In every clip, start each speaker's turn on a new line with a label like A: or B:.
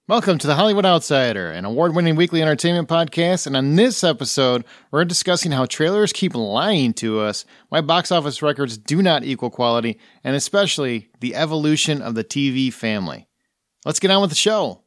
A: Welcome to the Hollywood Outsider, an award-winning weekly entertainment podcast, and on this episode, we're discussing how trailers keep lying to us, why box office records do not equal quality, and especially the evolution of the TV family. Let's get on with the show.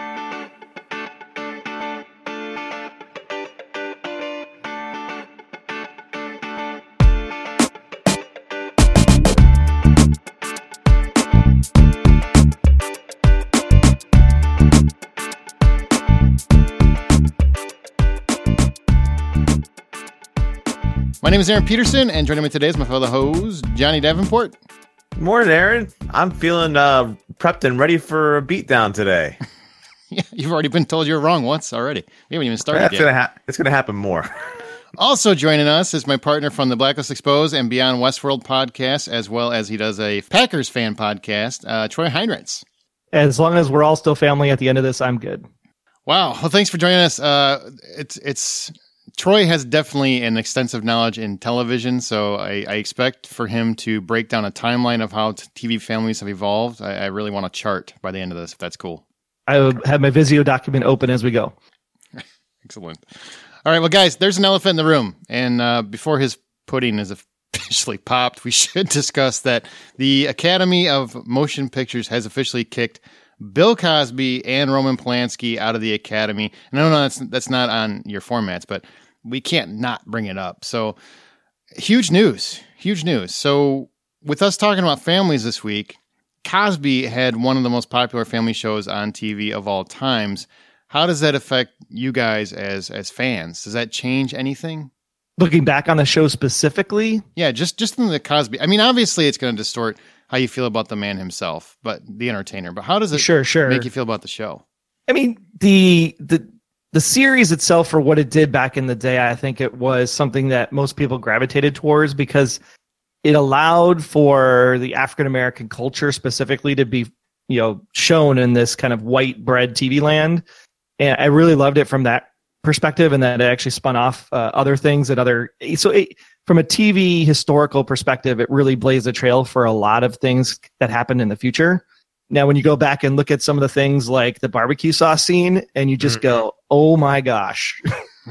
A: My name is Aaron Peterson, and joining me today is my fellow host, Johnny Davenport.
B: Morning, Aaron. I'm feeling prepped and ready for a beatdown today.
A: Yeah, you've already been told you're wrong once already. We haven't even started yet.
B: It's going to happen more.
A: Also joining us is my partner from the Blacklist Exposed and Beyond Westworld podcast, as well as he does a Packers fan podcast, Troy Heinrichs.
C: As long as we're all still family at the end of this, I'm good.
A: Wow. Well, thanks for joining us. Troy has definitely an extensive knowledge in television, so I expect for him to break down a timeline of how TV families have evolved. I really want a chart by the end of this, if that's cool.
C: I will have my Vizio document open as we go.
A: Excellent. All right, well, guys, there's an elephant in the room, and before his pudding is officially popped, we should discuss that the Academy of Motion Pictures has officially kicked Bill Cosby and Roman Polanski out of the Academy. And I know that's not on your formats, but we can't not bring it up. So huge news. So with us talking about families this week, Cosby had one of the most popular family shows on TV of all times. How does that affect you guys as fans? Does that change anything?
C: Looking back on the show specifically?
A: Yeah, just in the Cosby. I mean, obviously it's going to distort how you feel about the man himself, but the entertainer. But how does it
C: sure
A: make you feel about the show?
C: I mean, the series itself, for what it did back in the day, I think it was something that most people gravitated towards because it allowed for the African American culture specifically to be, shown in this kind of white bread TV land. And I really loved it from that perspective, and that it actually spun off other things from a TV historical perspective, it really blazed a trail for a lot of things that happened in the future. Now, when you go back and look at some of the things like the barbecue sauce scene, and you just go, oh my gosh,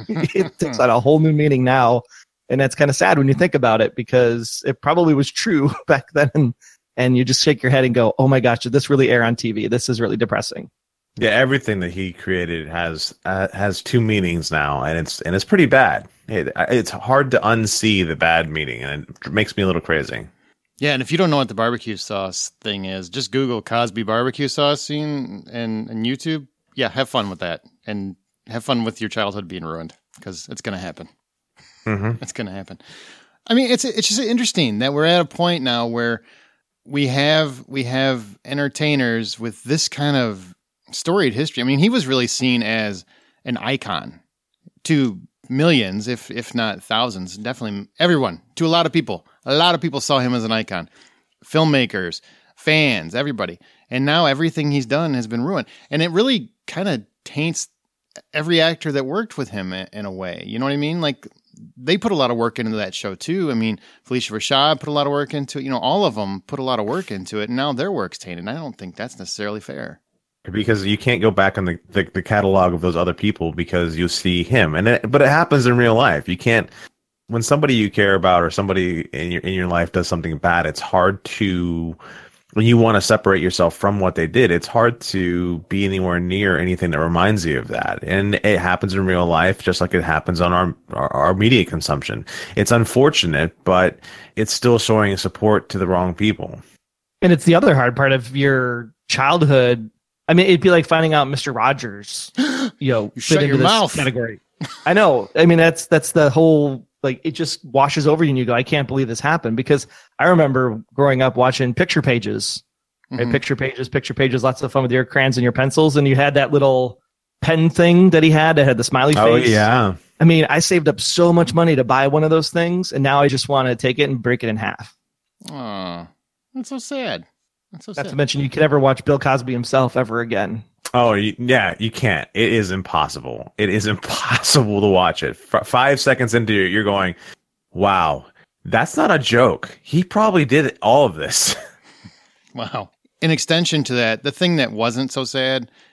C: it takes on a whole new meaning now. And that's kind of sad when you think about it, because it probably was true back then. And you just shake your head and go, oh my gosh, did this really air on TV? This is really depressing.
B: Yeah, everything that he created has two meanings now, and it's pretty bad. It's hard to unsee the bad meaning, and it makes me a little crazy.
A: Yeah, and if you don't know what the barbecue sauce thing is, just Google Cosby barbecue sauce scene and YouTube. Yeah, have fun with that, and have fun with your childhood being ruined, because it's going to happen.
B: Mm-hmm.
A: It's going to happen. I mean, it's just interesting that we're at a point now where we have entertainers with this kind of storied history. I mean, he was really seen as an icon to millions, if not thousands, definitely everyone, to a lot of people. A lot of people saw him as an icon. Filmmakers, fans, everybody. And now everything he's done has been ruined. And it really kind of taints every actor that worked with him in a way. You know what I mean? Like, they put a lot of work into that show too. I mean, Phylicia Rashad put a lot of work into it. All of them put a lot of work into it, and now their work's tainted. I don't think that's necessarily fair.
B: Because you can't go back on the catalog of those other people because you see him, but it happens in real life. You can't, when somebody you care about or somebody in your life does something bad, it's hard to, when you want to separate yourself from what they did, it's hard to be anywhere near anything that reminds you of that. And it happens in real life, just like it happens on our media consumption. It's unfortunate, but it's still showing support to the wrong people.
C: And it's the other hard part of your childhood. I mean, it'd be like finding out Mr. Rogers,
A: you
C: fit
A: shut
C: into
A: your
C: this
A: mouth.
C: Category. I know. I mean, that's the whole, like, it just washes over you and you go, I can't believe this happened. Because I remember growing up watching Picture Pages, right?
A: Mm-hmm.
C: Picture Pages, lots of fun with your crayons and your pencils. And you had that little pen thing that he had that had the smiley face.
B: Oh, yeah.
C: I mean, I saved up so much money to buy one of those things. And now I just want to take it and break it in half.
A: Oh, that's so sad.
C: Not to mention, you could never watch Bill Cosby himself ever again.
B: Oh, yeah, you can't. It is impossible. It is impossible to watch it. 5 seconds into it, you're going, wow, that's not a joke. He probably did all of this.
A: Wow. In extension to that, the thing that wasn't so sad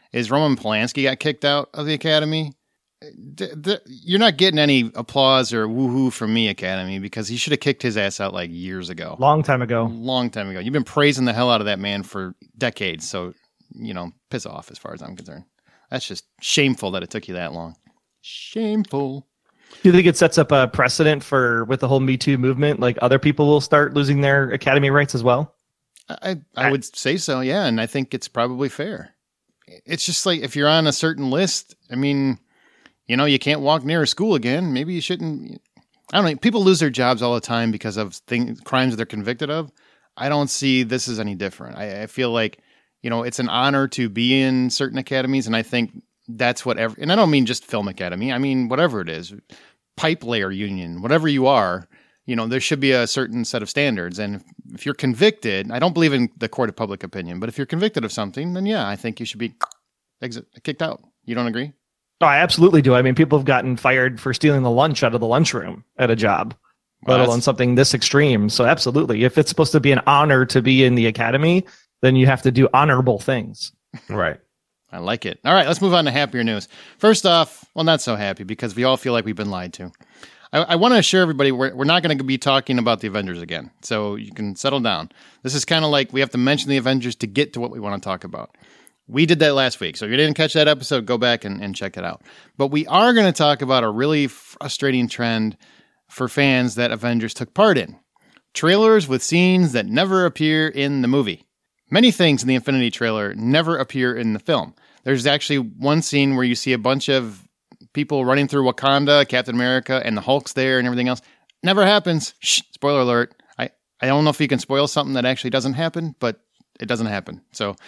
A: is Roman Polanski got kicked out of the Academy. You're not getting any applause or woohoo from me, Academy, because he should have kicked his ass out like years ago.
C: Long time ago.
A: You've been praising the hell out of that man for decades. So, piss off as far as I'm concerned. That's just shameful that it took you that long. Shameful.
C: Do you think it sets up a precedent with the whole Me Too movement? Like other people will start losing their Academy rights as well?
A: I would say so, yeah. And I think it's probably fair. It's just like if you're on a certain list, I mean, you can't walk near a school again. Maybe you shouldn't. I don't know. People lose their jobs all the time because of crimes that they're convicted of. I don't see this as any different. I feel like, it's an honor to be in certain academies. And I think that's and I don't mean just film academy. I mean, whatever it is, pipe layer union, whatever you are, there should be a certain set of standards. And if you're convicted, I don't believe in the court of public opinion, but if you're convicted of something, then yeah, I think you should be kicked out. You don't agree?
C: Oh, I absolutely do. I mean, people have gotten fired for stealing the lunch out of the lunchroom at a job, let alone something this extreme. So absolutely. If it's supposed to be an honor to be in the academy, then you have to do honorable things.
B: Right.
A: I like it. All right, let's move on to happier news. First off, well, not so happy because we all feel like we've been lied to. I want to assure everybody we're not going to be talking about the Avengers again, so you can settle down. This is kind of like we have to mention the Avengers to get to what we want to talk about. We did that last week, so if you didn't catch that episode, go back and check it out. But we are going to talk about a really frustrating trend for fans that Avengers took part in. Trailers with scenes that never appear in the movie. Many things in the Infinity trailer never appear in the film. There's actually one scene where you see a bunch of people running through Wakanda, Captain America, and the Hulk's there and everything else. Never happens. Shh, spoiler alert. I don't know if you can spoil something that actually doesn't happen, but it doesn't happen. So,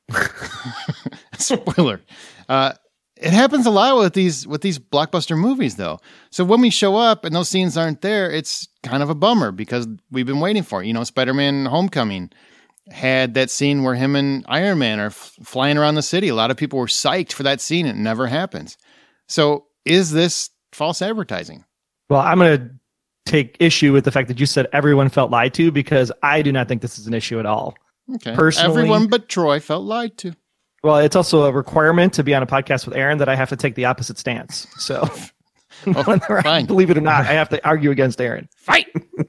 A: spoiler. It happens a lot with these blockbuster movies, though. So when we show up and those scenes aren't there, it's kind of a bummer because we've been waiting for it. Spider-Man Homecoming had that scene where him and Iron Man are flying around the city. A lot of people were psyched for that scene. It never happens. So is this false advertising?
C: Well, I'm going to take issue with the fact that you said everyone felt lied to because I do not think this is an issue at all.
A: Okay.
C: Personally,
A: everyone but Troy felt lied to.
C: Well, it's also a requirement to be on a podcast with Aaron that I have to take the opposite stance. So
A: fine.
C: Believe it or not, I have to argue against Aaron. Fight!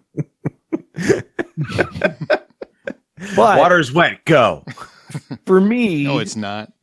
C: But
B: water's wet. Go.
C: For me,
A: no, it's not.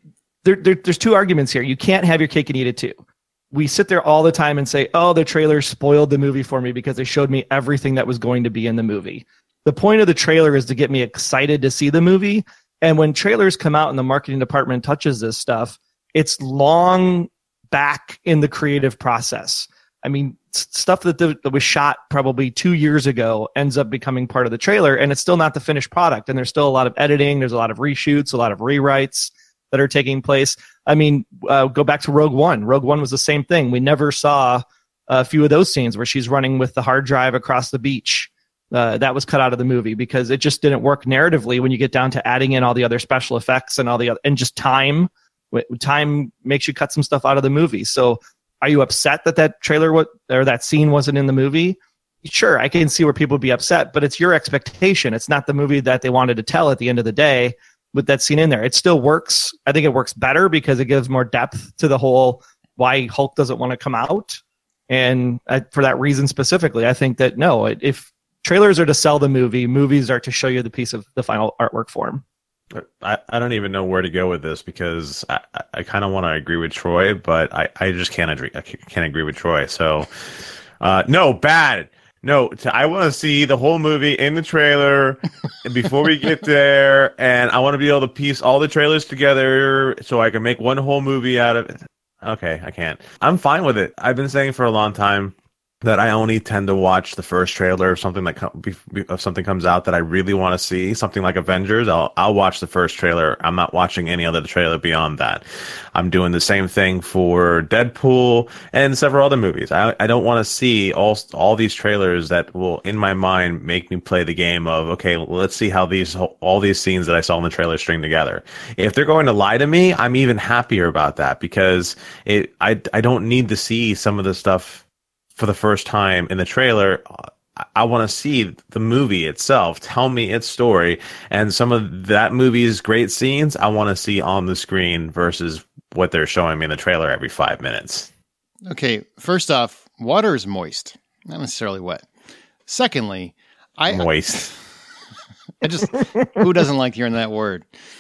C: There's two arguments here. You can't have your cake and eat it too. We sit there all the time and say, "Oh, the trailer spoiled the movie for me because they showed me everything that was going to be in the movie." The point of the trailer is to get me excited to see the movie. And when trailers come out and the marketing department touches this stuff, it's long back in the creative process. I mean, stuff that was shot probably 2 years ago ends up becoming part of the trailer, and it's still not the finished product. And there's still a lot of editing. There's a lot of reshoots, a lot of rewrites that are taking place. I mean, go back to Rogue One. Rogue One was the same thing. We never saw a few of those scenes where she's running with the hard drive across the beach. That was cut out of the movie because it just didn't work narratively when you get down to adding in all the other special effects and all the other, and just time makes you cut some stuff out of the movie. So are you upset that trailer or that scene wasn't in the movie? Sure, I can see where people would be upset, but it's your expectation. It's not the movie that they wanted to tell at the end of the day with that scene in there. It still works. I think it works better because it gives more depth to the whole why Hulk doesn't want to come out. And for that reason specifically, I think that no, if trailers are to sell the movie, movies are to show you the piece of the final artwork form.
B: I don't even know where to go with this because I kind of want to agree with Troy, but I just can't agree. I can't agree with Troy. So, no, bad. No, I want to see the whole movie in the trailer before we get there, and I want to be able to piece all the trailers together so I can make one whole movie out of it. Okay, I can't. I'm fine with it. I've been saying for a long time that I only tend to watch the first trailer of something if something comes out that I really want to see, something like Avengers. I'll watch the first trailer. I'm not watching any other trailer beyond that. I'm doing the same thing for Deadpool and several other movies. I don't want to see all these trailers that will, in my mind, make me play the game of, okay, let's see how all these scenes that I saw in the trailer string together. If they're going to lie to me, I'm even happier about that because I don't need to see some of the stuff for the first time in the trailer I want to see the movie itself. Tell me its story, and some of that movie's great scenes I want to see on the screen versus what they're showing me in the trailer every 5 minutes.
A: Okay, first off, water is moist, not necessarily wet. Secondly,
B: Moist.
A: I just, who doesn't like hearing that word?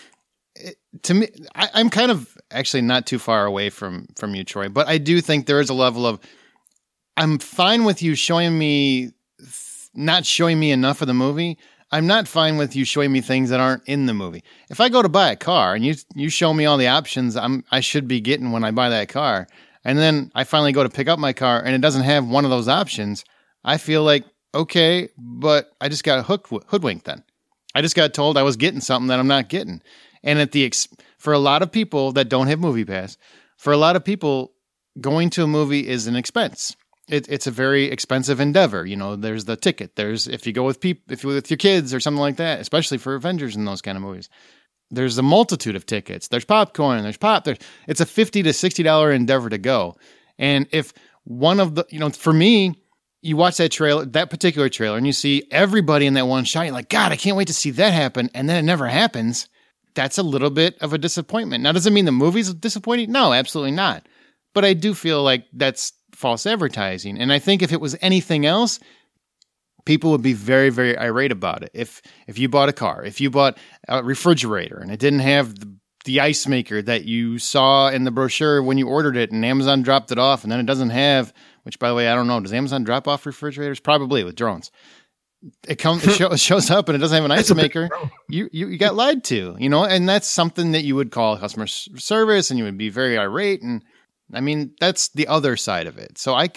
A: To me, I'm kind of actually not too far away from you, Troy, but I do think there is a level of, I'm fine with you showing me, not showing me enough of the movie. I'm not fine with you showing me things that aren't in the movie. If I go to buy a car and you show me all the options I should be getting when I buy that car, and then I finally go to pick up my car and it doesn't have one of those options, I feel like, okay, but I just got hoodwinked then. I just got told I was getting something that I'm not getting. And for a lot of people that don't have MoviePass, for a lot of people, going to a movie is an expense. It's a very expensive endeavor. You know, there's the ticket. There's if you go with if you're with your kids or something like that, especially for Avengers and those kind of movies. There's a multitude of tickets. There's popcorn. There's it's a $50 to $60 endeavor to go. And if one of the, for me, you watch that particular trailer, and you see everybody in that one shot. You're like, God, I can't wait to see that happen. And then it never happens. That's a little bit of a disappointment. Now, does it mean the movie's disappointing? No, absolutely not. But I do feel like that's false advertising. And I think if it was anything else, people would be very, very irate about it. If you bought a car, if you bought a refrigerator and it didn't have the ice maker that you saw in the brochure when you ordered it and Amazon dropped it off, and then it doesn't have, which by the way, I don't know, does Amazon drop off refrigerators? Probably with drones. It shows up and it doesn't have an ice maker. You got lied to, and that's something that you would call customer service, and you would be very irate. And I mean, that's the other side of it. So I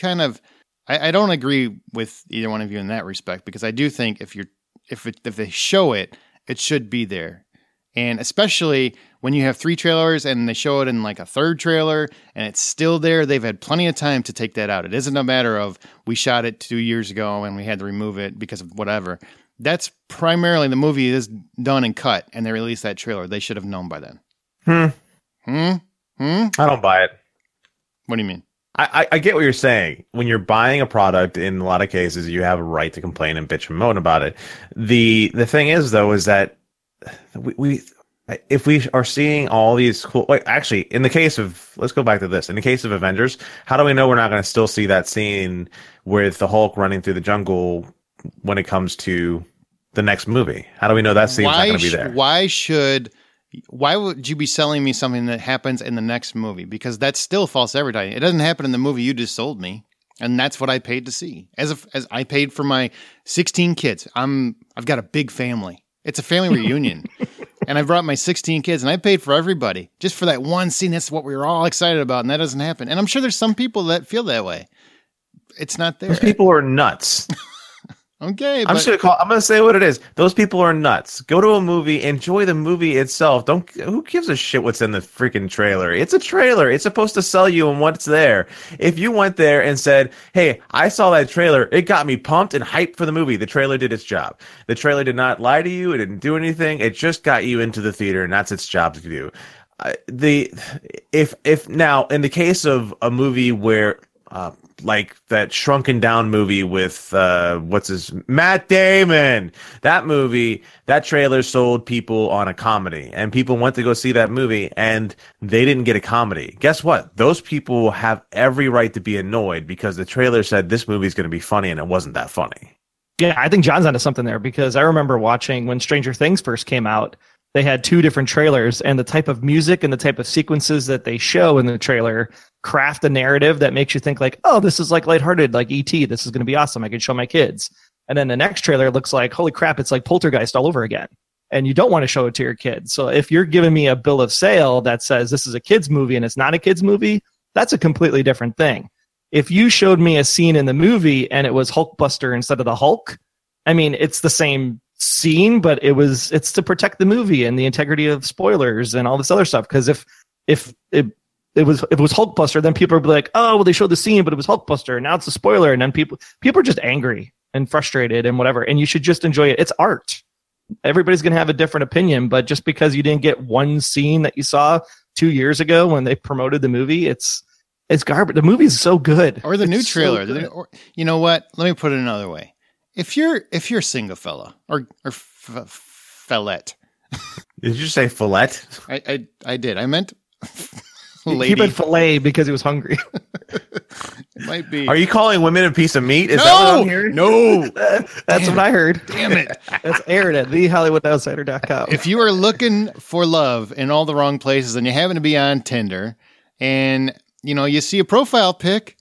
A: don't agree with either one of you in that respect, because I do think if they show it, it should be there. And especially when you have 3 trailers and they show it in like a third trailer and it's still there, they've had plenty of time to take that out. It isn't a matter of we shot it 2 years ago and we had to remove it because of whatever. That's primarily the movie is done and cut and they released that trailer. They should have known by then.
B: I don't buy it.
A: What do you mean?
B: I get what you're saying. When you're buying a product, in a lot of cases, you have a right to complain and bitch and moan about it. The thing is, though, is that if we are seeing all these cool, actually, in the case of, let's go back to this. In the case of Avengers, how do we know we're not going to still see that scene with the Hulk running through the jungle when it comes to the next movie? How do we know that scene's not going to be there?
A: Why would you be selling me something that happens in the next movie? Because that's still false advertising. It doesn't happen in the movie you just sold me. And that's what I paid to see. As I paid for my 16 kids. I've got a big family. It's a family reunion. And I brought my 16 kids and I paid for everybody just for that one scene. That's what we were all excited about. And that doesn't happen. And I'm sure there's some people that feel that way. It's not there.
B: Those people are nuts.
A: Okay.
B: I'm going to say what it is. Those people are nuts. Go to a movie, enjoy the movie itself. Who gives a shit what's in the freaking trailer? It's a trailer. It's supposed to sell you on what's there. If you went there and said, hey, I saw that trailer, it got me pumped and hyped for the movie, the trailer did its job. The trailer did not lie to you. It didn't do anything. It just got you into the theater, and that's its job to do. If now, in the case of a movie where, like that Shrunken Down movie with Matt Damon. That movie, that trailer sold people on a comedy, and people went to go see that movie, and they didn't get a comedy. Guess what? Those people have every right to be annoyed because the trailer said this movie is going to be funny, and it wasn't that funny.
C: Yeah, I think John's onto something there, because I remember watching when Stranger Things first came out. They had 2 different trailers, and the type of music and the type of sequences that they show in the trailer craft a narrative that makes you think like, oh, this is like lighthearted, like E.T. This is going to be awesome. I can show my kids. And then the next trailer looks like, holy crap, it's like Poltergeist all over again. And you don't want to show it to your kids. So if you're giving me a bill of sale that says this is a kid's movie and it's not a kid's movie, that's a completely different thing. If you showed me a scene in the movie and it was Hulkbuster instead of the Hulk, I mean, it's the same scene, but it's to protect the movie and the integrity of spoilers and all this other stuff. Because if it was Hulkbuster, then people would be like, oh, well, they showed the scene, but it was Hulkbuster, and now it's a spoiler, and then people are just angry and frustrated and whatever. And you should just enjoy it. It's art. Everybody's gonna have a different opinion, but just because you didn't get one scene that you saw 2 years ago when they promoted the movie, it's garbage. The movie's so good.
A: Or the new trailer. Or, you know what? Let me put it another way. If you're single fella or fellette,
B: Did you say fillet?
A: I did. I meant
C: He meant fillet because he was hungry.
A: It might be.
B: Are you calling women a piece of meat? Is that what I'm hearing?
A: No.
C: That's what I heard.
A: Damn it.
C: That's aired at thehollywoodoutsider.com.
A: If you are looking for love in all the wrong places and you happen to be on Tinder and you see a profile pic,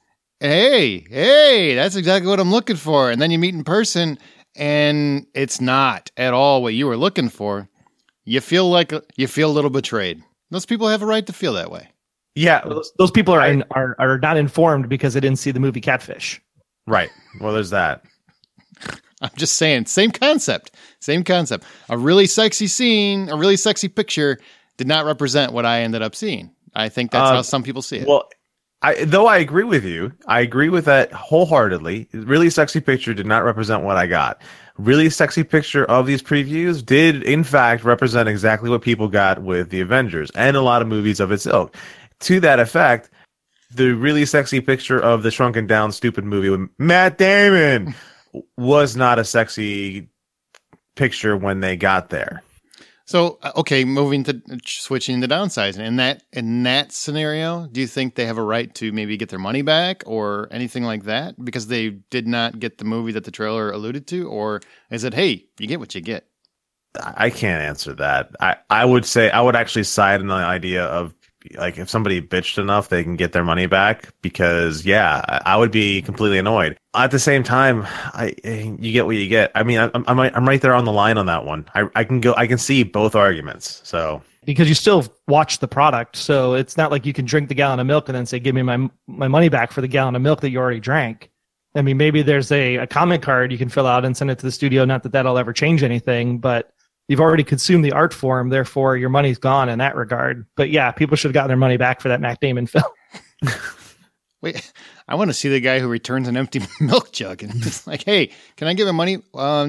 A: hey, that's exactly what I'm looking for. And then you meet in person and it's not at all what you were looking for. You feel a little betrayed. Those people have a right to feel that way.
B: Yeah,
C: those people are not informed because they didn't see the movie Catfish.
B: right. Well, there's that.
A: I'm just saying, same concept. A really sexy scene, a really sexy picture did not represent what I ended up seeing. I think that's how some people see it.
B: Well, though I agree with you. I agree with that wholeheartedly. Really sexy picture did not represent what I got. Really sexy picture of these previews did, in fact, represent exactly what people got with the Avengers and a lot of movies of its ilk. To that effect, the really sexy picture of the shrunken down stupid movie with Matt Damon was not a sexy picture when they got there.
A: So, okay, switching to downsizing. In that scenario, do you think they have a right to maybe get their money back or anything like that because they did not get the movie that the trailer alluded to? Or is it, hey, you get what you get?
B: I can't answer that. I would say I would actually side in the idea of, like, if somebody bitched enough, they can get their money back because, yeah, I would be completely annoyed. At the same time, you get what you get. I mean, I'm right there on the line on that one. I can see both arguments. So
C: because you still watch the product, so it's not like you can drink the gallon of milk and then say, "Give me my money back for the gallon of milk that you already drank." I mean, maybe there's a comment card you can fill out and send it to the studio. Not that that'll ever change anything, but you've already consumed the art form, therefore your money's gone in that regard. But yeah, people should have gotten their money back for that Matt Damon film.
A: Wait, I want to see the guy who returns an empty milk jug and it's like, hey, can I give him money?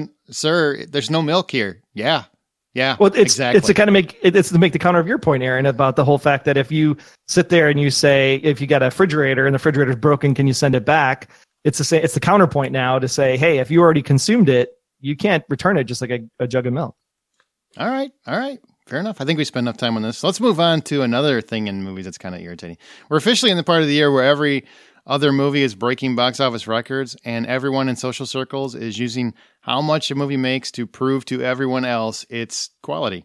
A: Sir, there's no milk here. Yeah.
C: Well,
A: exactly.
C: It's to make the counter of your point, Aaron, about the whole fact that if you sit there and you say, if you got a refrigerator and the refrigerator's broken, can you send it back? It's the counterpoint now to say, hey, if you already consumed it, you can't return it just like a jug of milk.
A: All right. Fair enough. I think we spent enough time on this. Let's move on to another thing in movies that's kind of irritating. We're officially in the part of the year where every other movie is breaking box office records, and everyone in social circles is using how much a movie makes to prove to everyone else its quality.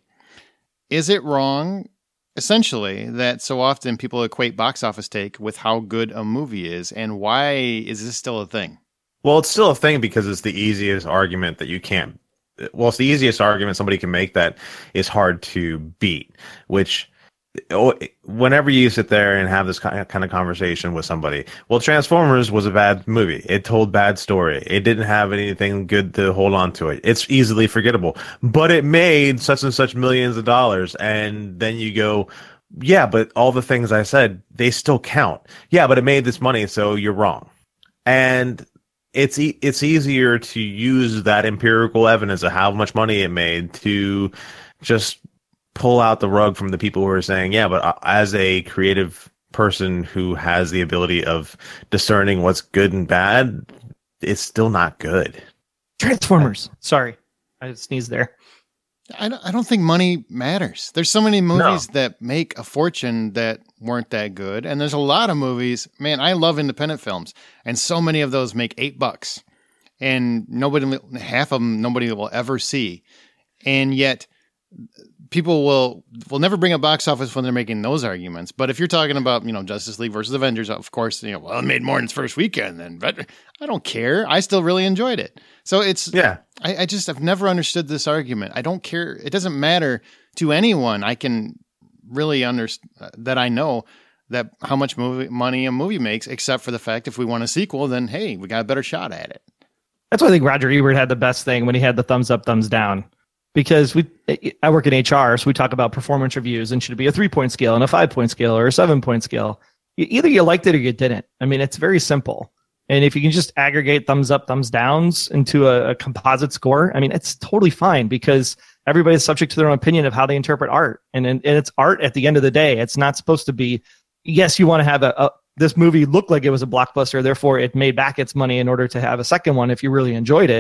A: Is it wrong, essentially, that so often people equate box office take with how good a movie is, and why is this still a thing?
B: Well, it's still a thing because it's the easiest argument that you can't. Well, it's the easiest argument somebody can make that is hard to beat, which whenever you sit there and have this kind of conversation with somebody, well, Transformers was a bad movie. It told bad story. It didn't have anything good to hold on to it. It's easily forgettable, but it made such and such millions of dollars. And then you go, yeah, but all the things I said, they still count. Yeah, but it made this money, so you're wrong. And it's easier to use that empirical evidence of how much money it made to just pull out the rug from the people who are saying, yeah, but as a creative person who has the ability of discerning what's good and bad, it's still not good.
C: Transformers. Sorry, I sneezed there.
A: I don't think money matters. There's so many movies that make a fortune that weren't that good. And there's a lot of movies. Man, I love independent films. And so many of those make $8. And half of them, nobody will ever see. And yet people will never bring up box office when they're making those arguments. But if you're talking about, Justice League versus Avengers, of course, it made more in its first weekend then. But I don't care. I still really enjoyed it. So it's, yeah. I've never understood this argument. I don't care. It doesn't matter to anyone. I can really understand that I know that how much money a movie makes, except for the fact if we want a sequel, then hey, we got a better shot at it.
C: That's why I think Roger Ebert had the best thing when he had the thumbs up, thumbs down. Because I work in HR, so we talk about performance reviews and should it be a 3-point scale and a 5-point scale or a 7-point scale. Either you liked it or you didn't. I mean, it's very simple. And if you can just aggregate thumbs up, thumbs downs into a composite score, I mean, it's totally fine because everybody's subject to their own opinion of how they interpret art. And it's art at the end of the day. It's not supposed to be, yes, you want to have this movie look like it was a blockbuster, therefore it made back its money in order to have a second one if you really enjoyed it.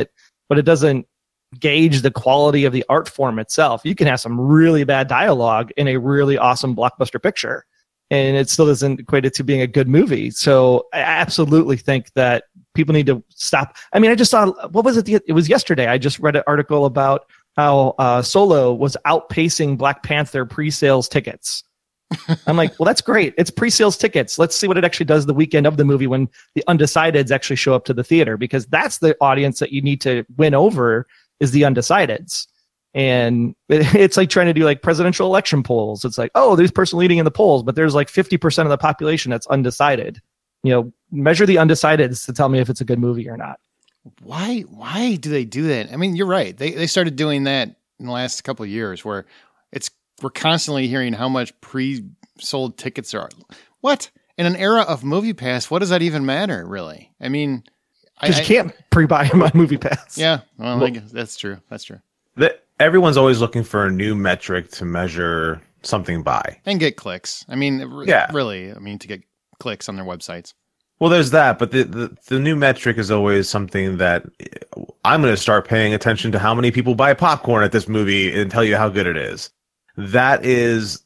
C: but it doesn't gauge the quality of the art form itself. You can have some really bad dialogue in a really awesome blockbuster picture, and it still doesn't equate it to being a good movie. So I absolutely think that people need to stop. I mean, I just saw, what was it? It was yesterday. I just read an article about how Solo was outpacing Black Panther pre-sales tickets. I'm like, well, that's great. It's pre-sales tickets. Let's see what it actually does the weekend of the movie when the undecideds actually show up to the theater, because that's the audience that you need to win over, is the undecideds. And it's like trying to do like presidential election polls. It's like, oh, there's person leading in the polls, but there's like 50% of the population that's undecided. Measure the undecideds to tell me if it's a good movie or not.
A: Why do they do that? I mean, you're right. They started doing that in the last couple of years, where we're constantly hearing how much pre-sold tickets there are. What? In an era of MoviePass, what does that even matter, really? I mean,
C: because you can't pre-buy them on MoviePass.
A: Yeah, well, I guess that's true. That's true.
B: Everyone's always looking for a new metric to measure something by.
A: And get clicks. I mean, really, to get clicks on their websites.
B: Well, there's that, but the new metric is always something that I'm going to start paying attention to how many people buy popcorn at this movie and tell you how good it is. That's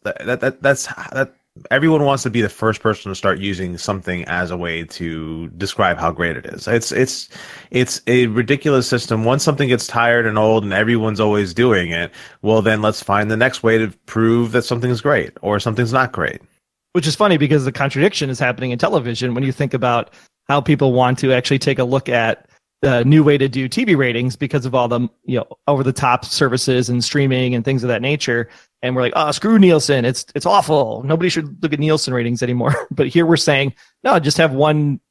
B: everyone wants to be the first person to start using something as a way to describe how great it is. It's a ridiculous system. Once something gets tired and old and everyone's always doing it, well, then let's find the next way to prove that something's great or something's not great.
C: Which is funny, because the contradiction is happening in television when you think about how people want to actually take a look at the new way to do TV ratings because of all the over the top services and streaming and things of that nature. And we're like, oh, screw Nielsen. It's awful. Nobody should look at Nielsen ratings anymore. But here we're saying, no, just have one,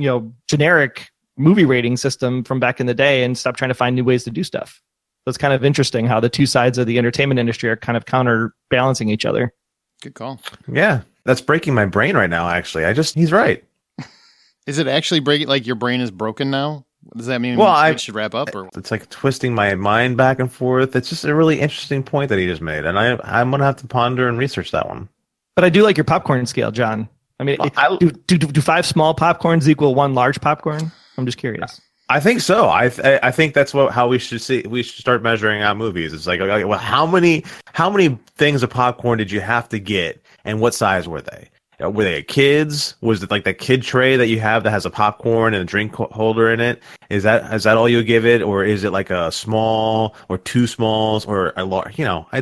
C: generic movie rating system from back in the day and stop trying to find new ways to do stuff. So it's kind of interesting how the two sides of the entertainment industry are kind of counterbalancing each other.
A: Good call.
B: Yeah, that's breaking my brain right now, actually. He's right.
A: Is it actually breaking, like your brain is broken now? Does that mean we should wrap up? Or?
B: It's like twisting my mind back and forth. It's just a really interesting point that he just made, and I'm going to have to ponder and research that one.
C: But I do like your popcorn scale, John. I mean, do 5 small popcorns equal 1 large popcorn? I'm just curious.
B: I think so. I think that's how we should see. We should start measuring out movies. It's like, okay, well, how many things of popcorn did you have to get, and what size were they? Were they kids? Was it like that kid tray that you have that has a popcorn and a drink holder in it? Is that all you give it, or is it like a small or 2 smalls or a large?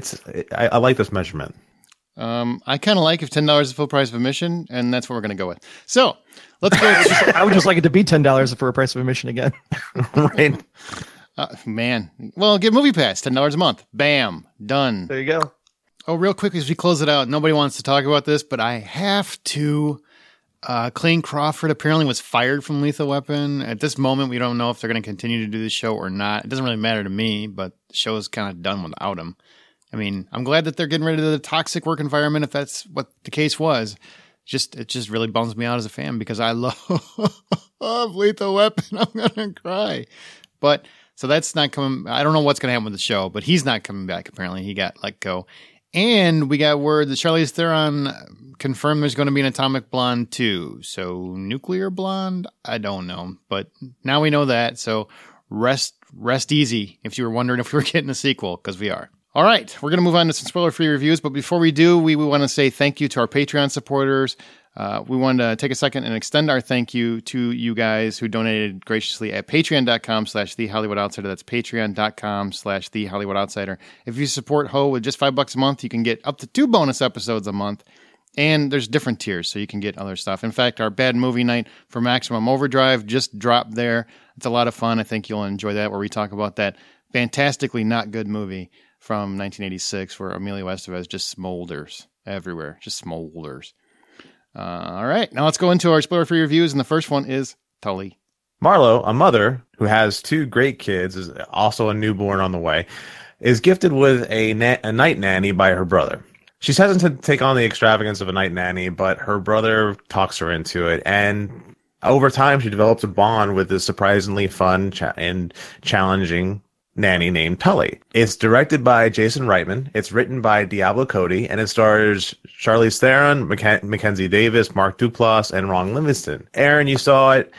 B: I like this measurement.
A: I kind of like if $10 is full price of admission, and that's what we're going to go with. So let's go.
C: I would just like it to be $10 for a price of admission again.
B: Right.
A: Man. Well, get MoviePass, $10 a month. Bam. Done.
C: There you go.
A: Oh, real quick as we close it out, nobody wants to talk about this, but I have to. Clayne Crawford apparently was fired from Lethal Weapon. At this moment, we don't know if they're going to continue to do the show or not. It doesn't really matter to me, but the show is kind of done without him. I mean, I'm glad that they're getting rid of the toxic work environment, if that's what the case was. It just really bums me out as a fan, because I love Lethal Weapon. I'm going to cry. But so that's not coming. I don't know what's going to happen with the show, but he's not coming back. Apparently he got let go. And we got word that Charlize Theron confirmed there's going to be an Atomic Blonde 2. So Nuclear Blonde? I don't know. But now we know that. So rest easy if you were wondering if we were getting a sequel, because we are. All right. We're going to move on to some spoiler-free reviews. But before we do, we want to say thank you to our Patreon supporters. We wanted to take a second and extend our thank you to you guys who donated graciously at patreon.com/TheHollywoodOutsider. That's patreon.com/TheHollywoodOutsider. If you support Ho with just $5 a month, you can get up to 2 bonus episodes a month. And there's different tiers, so you can get other stuff. In fact, our Bad Movie Night for Maximum Overdrive just dropped there. It's a lot of fun. I think you'll enjoy that, where we talk about that fantastically not good movie from 1986 where Emilio Estevez just smolders everywhere. Just smolders. All right, now let's go into our spoiler-free reviews, and the first one is Tully.
B: Marlo, a mother who has 2 great kids, is also a newborn on the way, is gifted with a night nanny by her brother. She's hesitant to take on the extravagance of a night nanny, but her brother talks her into it, and over time she develops a bond with this surprisingly fun and challenging nanny named Tully. It's directed by Jason Reitman. It's written by Diablo Cody, and it stars Charlize Theron, Mackenzie Davis, Mark Duplass, and Ron Livingston. Aaron, you saw it.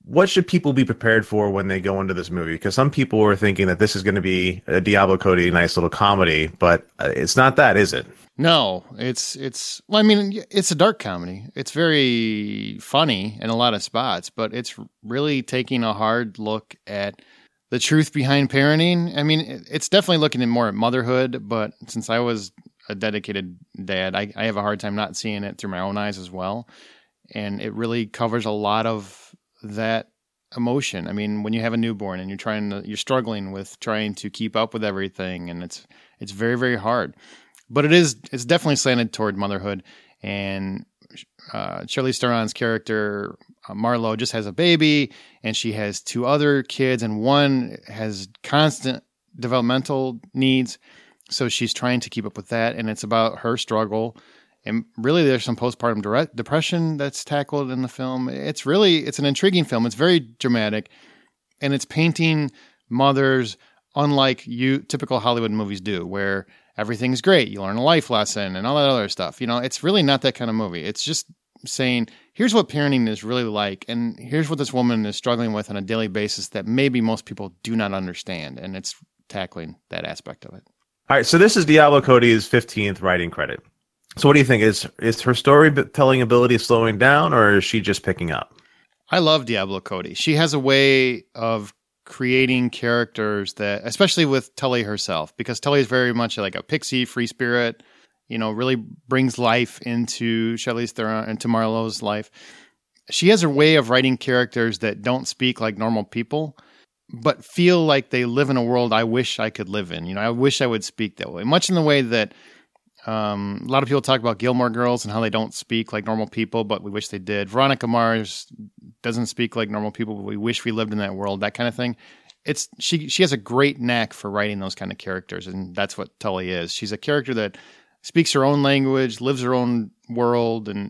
B: what should people be prepared for when they go into this movie? Because some people were thinking that this is going to be a Diablo Cody nice little comedy, but it's not that, is it?
A: No, it's well, I mean, it's a dark comedy. It's very funny in a lot of spots, but it's really taking a hard look at the truth behind parenting. I mean, it's definitely looking at more at motherhood, but since I was a dedicated dad, I have a hard time not seeing it through my own eyes as well. And it really covers a lot of that emotion. I mean, when you have a newborn and you're struggling with trying to keep up with everything, and it's very, very hard. But it's definitely slanted toward motherhood. And Charlize Theron's character, Marlo, just has a baby, and she has two other kids, and one has constant developmental needs. So she's trying to keep up with that, and it's about her struggle. And really, there's some postpartum depression that's tackled in the film. It's an intriguing film. It's very dramatic, and it's painting mothers unlike typical Hollywood movies do, where everything's great. You learn a life lesson and all that other stuff. It's really not that kind of movie. It's just saying, here's what parenting is really like, and here's what this woman is struggling with on a daily basis that maybe most people do not understand, and it's tackling that aspect of it.
B: All right, so this is Diablo Cody's 15th writing credit. So what do you think? Is her storytelling ability slowing down, or is she just picking up?
A: I love Diablo Cody. She has a way of creating characters that, especially with Tully herself, because Tully is very much like a pixie, free spirit, really brings life into Charlize Theron and to Marlowe's life. She has a way of writing characters that don't speak like normal people, but feel like they live in a world I wish I could live in. I wish I would speak that way, much in the way that a lot of people talk about Gilmore Girls and how they don't speak like normal people, but we wish they did. Veronica Mars doesn't speak like normal people, but we wish we lived in that world, that kind of thing. She has a great knack for writing those kind of characters, and that's what Tully is. She's a character that speaks her own language, lives her own world, and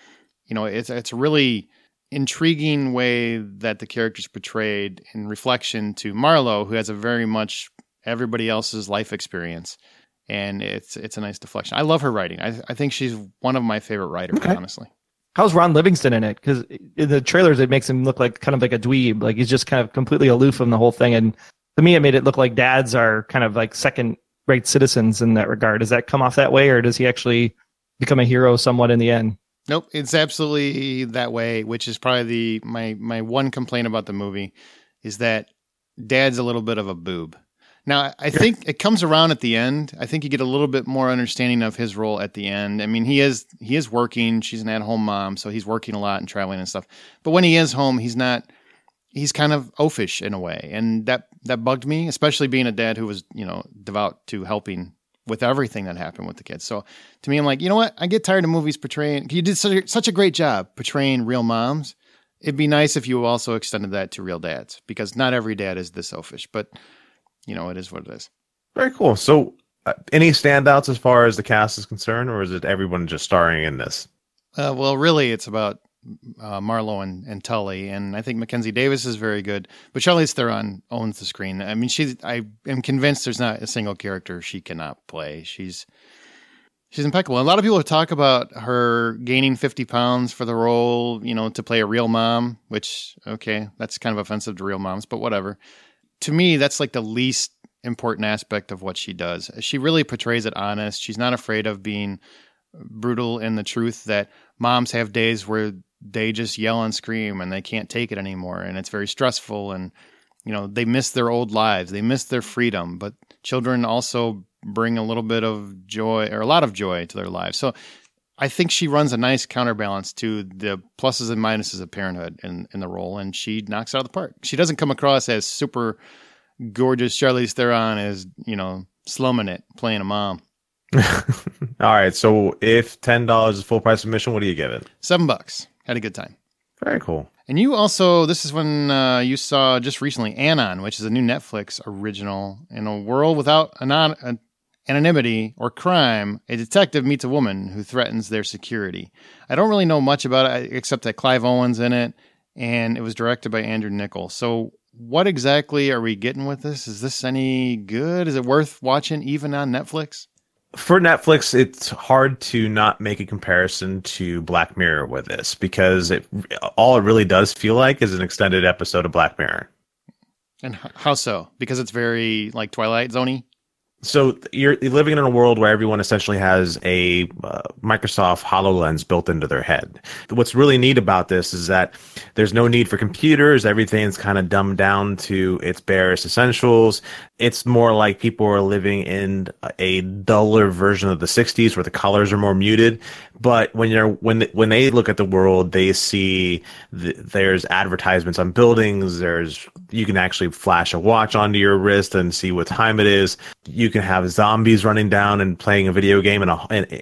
A: it's a really intriguing way that the character's portrayed in reflection to Marlo, who has a very much everybody else's life experience. And it's a nice deflection. I love her writing. I think she's one of my favorite writers, honestly.
C: How's Ron Livingston in it? Because in the trailers, it makes him look like kind of like a dweeb. Like he's just kind of completely aloof from the whole thing. And to me, it made it look like dads are kind of like second-rate citizens in that regard. Does that come off that way, or does he actually become a hero somewhat in the end?
A: Nope, it's absolutely that way, which is probably my one complaint about the movie is that Dad's a little bit of a boob. Now, I think it comes around at the end. I think you get a little bit more understanding of his role at the end. I mean, he is working. She's an at-home mom, so he's working a lot and traveling and stuff. But when he is home, he's kind of oafish in a way. And that bugged me, especially being a dad who was, devout to helping with everything that happened with the kids. So to me, I'm like, you know what? I get tired of movies portraying. You did such a great job portraying real moms. It'd be nice if you also extended that to real dads, because not every dad is this oafish, but it is what it is. Very
B: cool. So any standouts as far as the cast is concerned, or is it everyone just starring in this?
A: Well, really, it's about Marlo and Tully, and I think Mackenzie Davis is very good, but Charlize Theron owns the screen. I mean, I am convinced there's not a single character she cannot play. She's impeccable. And a lot of people talk about her gaining 50 pounds for the role, to play a real mom, which, okay, that's kind of offensive to real moms, but whatever. To me, that's like the least important aspect of what she does. She really portrays it honest. She's not afraid of being brutal in the truth that moms have days where they just yell and scream and they can't take it anymore. And it's very stressful. And, they miss their old lives. They miss their freedom. But children also bring a little bit of joy, or a lot of joy, to their lives. So I think she runs a nice counterbalance to the pluses and minuses of parenthood in the role, and she knocks it out of the park. She doesn't come across as super gorgeous Charlize Theron as, slumming it, playing a mom.
B: All right, so if $10 is full price admission, what do you give it?
A: $7. Had a good time.
B: Very cool.
A: And you also, this is when you saw just recently Anon, which is a new Netflix original. In a world without anonymity or crime, a detective meets a woman who threatens their security. I don't really know much about it, except that Clive Owen's in it, and it was directed by Andrew Niccol. So what exactly are we getting with this? Is this any good? Is it worth watching even on Netflix?
B: For Netflix, it's hard to not make a comparison to Black Mirror with this, because all it really does feel like is an extended episode of Black Mirror.
A: And how so? Because it's very like Twilight Zone-y?
B: So you're living in a world where everyone essentially has a Microsoft HoloLens built into their head. What's really neat about this is that there's no need for computers. Everything's kind of dumbed down to its barest essentials. It's more like people are living in a duller version of the 60s where the colors are more muted. But when they look at the world, they see there's advertisements on buildings. You can actually flash a watch onto your wrist and see what time it is. You can have zombies running down and playing a video game in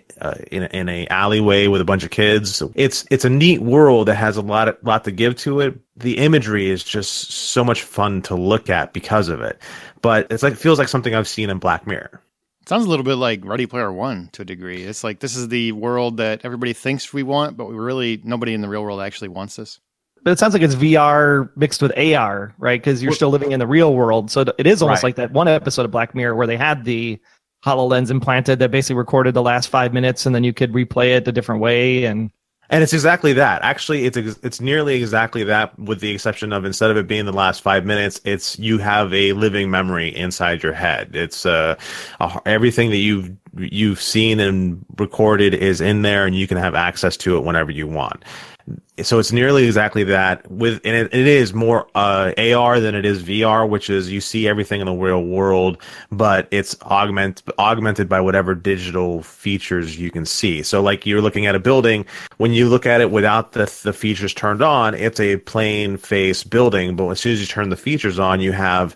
B: a alleyway with a bunch of kids. So it's a neat world that has a lot to give to it. The imagery is just so much fun to look at because of it. But it feels like something I've seen in Black Mirror.
A: It sounds a little bit like Ready Player One to a degree. It's like this is the world that everybody thinks we want, but nobody in the real world actually wants this.
C: But it sounds like it's VR mixed with AR, right? Because you're still living in the real world. So it is almost like that one episode of Black Mirror where they had the HoloLens implanted that basically recorded the last 5 minutes, and then you could replay it a different way. And
B: it's exactly that. Actually, it's nearly exactly that, with the exception of, instead of it being the last 5 minutes, you have a living memory inside your head. It's everything that you've seen and recorded is in there, and you can have access to it whenever you want. So it's nearly exactly that. And it is more AR than it is VR, which is you see everything in the real world, but it's augmented by whatever digital features you can see. So like you're looking at a building, when you look at it without the features turned on, it's a plain face building. But as soon as you turn the features on, you have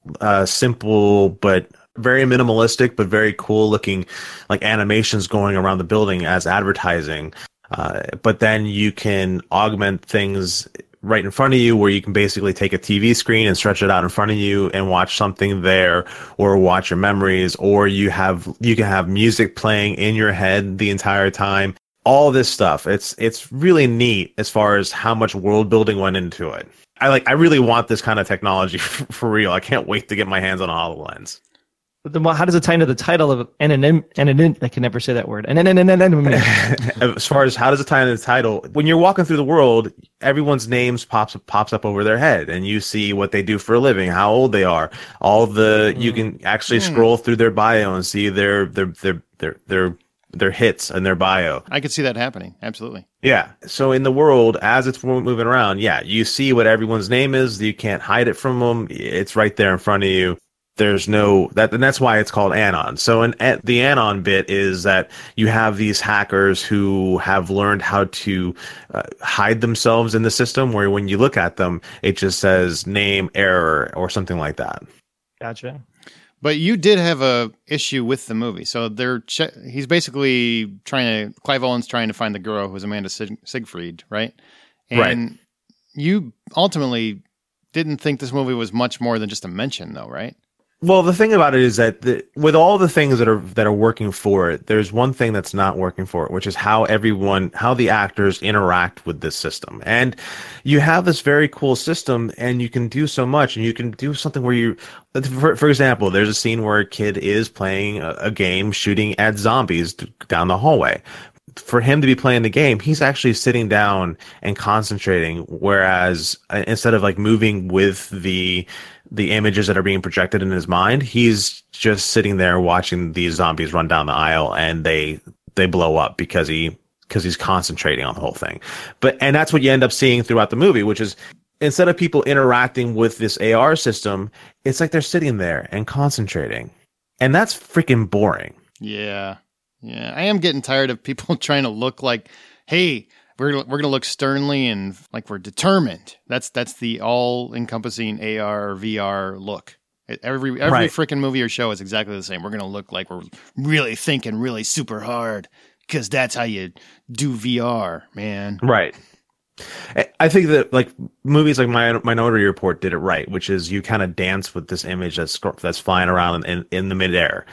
B: simple but very minimalistic but very cool looking like animations going around the building as advertising. But then you can augment things right in front of you, where you can basically take a TV screen and stretch it out in front of you and watch something there, or watch your memories, or you can have music playing in your head the entire time. All this stuff. It's really neat as far as how much world building went into it. I really want this kind of technology for real. I can't wait to get my hands on a HoloLens.
C: But then how does it tie into the title of I can never say that word.
B: As far as how does it tie into the title, when you're walking through the world, everyone's names pops up over their head, and you see what they do for a living, how old they are. You can actually scroll through their bio and see their hits and their bio.
A: I could see that happening. Absolutely.
B: Yeah. So in the world, as it's moving around, you see what everyone's name is. You can't hide it from them. It's right there in front of you. There's and that's why it's called Anon. So the Anon bit is that you have these hackers who have learned how to hide themselves in the system, where when you look at them, it just says name error or something like that.
C: Gotcha.
A: But you did have a issue with the movie. So he's basically Clive Owen's trying to find the girl who's Amanda Siegfried, right? And you ultimately didn't think this movie was much more than just a mention, though, right?
B: Well, the thing about it is that with all the things that are working for it, there's one thing that's not working for it, which is how the actors interact with this system. And you have this very cool system, and you can do so much, and you can do something where for example, there's a scene where a kid is playing a game shooting at zombies down the hallway. For him to be playing the game, he's actually sitting down and concentrating, whereas instead of like moving with the images that are being projected in his mind, he's just sitting there watching these zombies run down the aisle, and they blow up because he's concentrating on the whole thing. And that's what you end up seeing throughout the movie, which is instead of people interacting with this AR system, it's like they're sitting there and concentrating. And that's freaking boring.
A: Yeah. Yeah, I am getting tired of people trying to look like, hey, we're going to look sternly and like we're determined. That's the all-encompassing AR or VR look. Every freaking movie or show is exactly the same. We're going to look like we're really thinking really super hard because that's how you do VR, man.
B: Right. I think that like movies like Minority Report did it right, which is you kind of dance with this image that's flying around in the midair.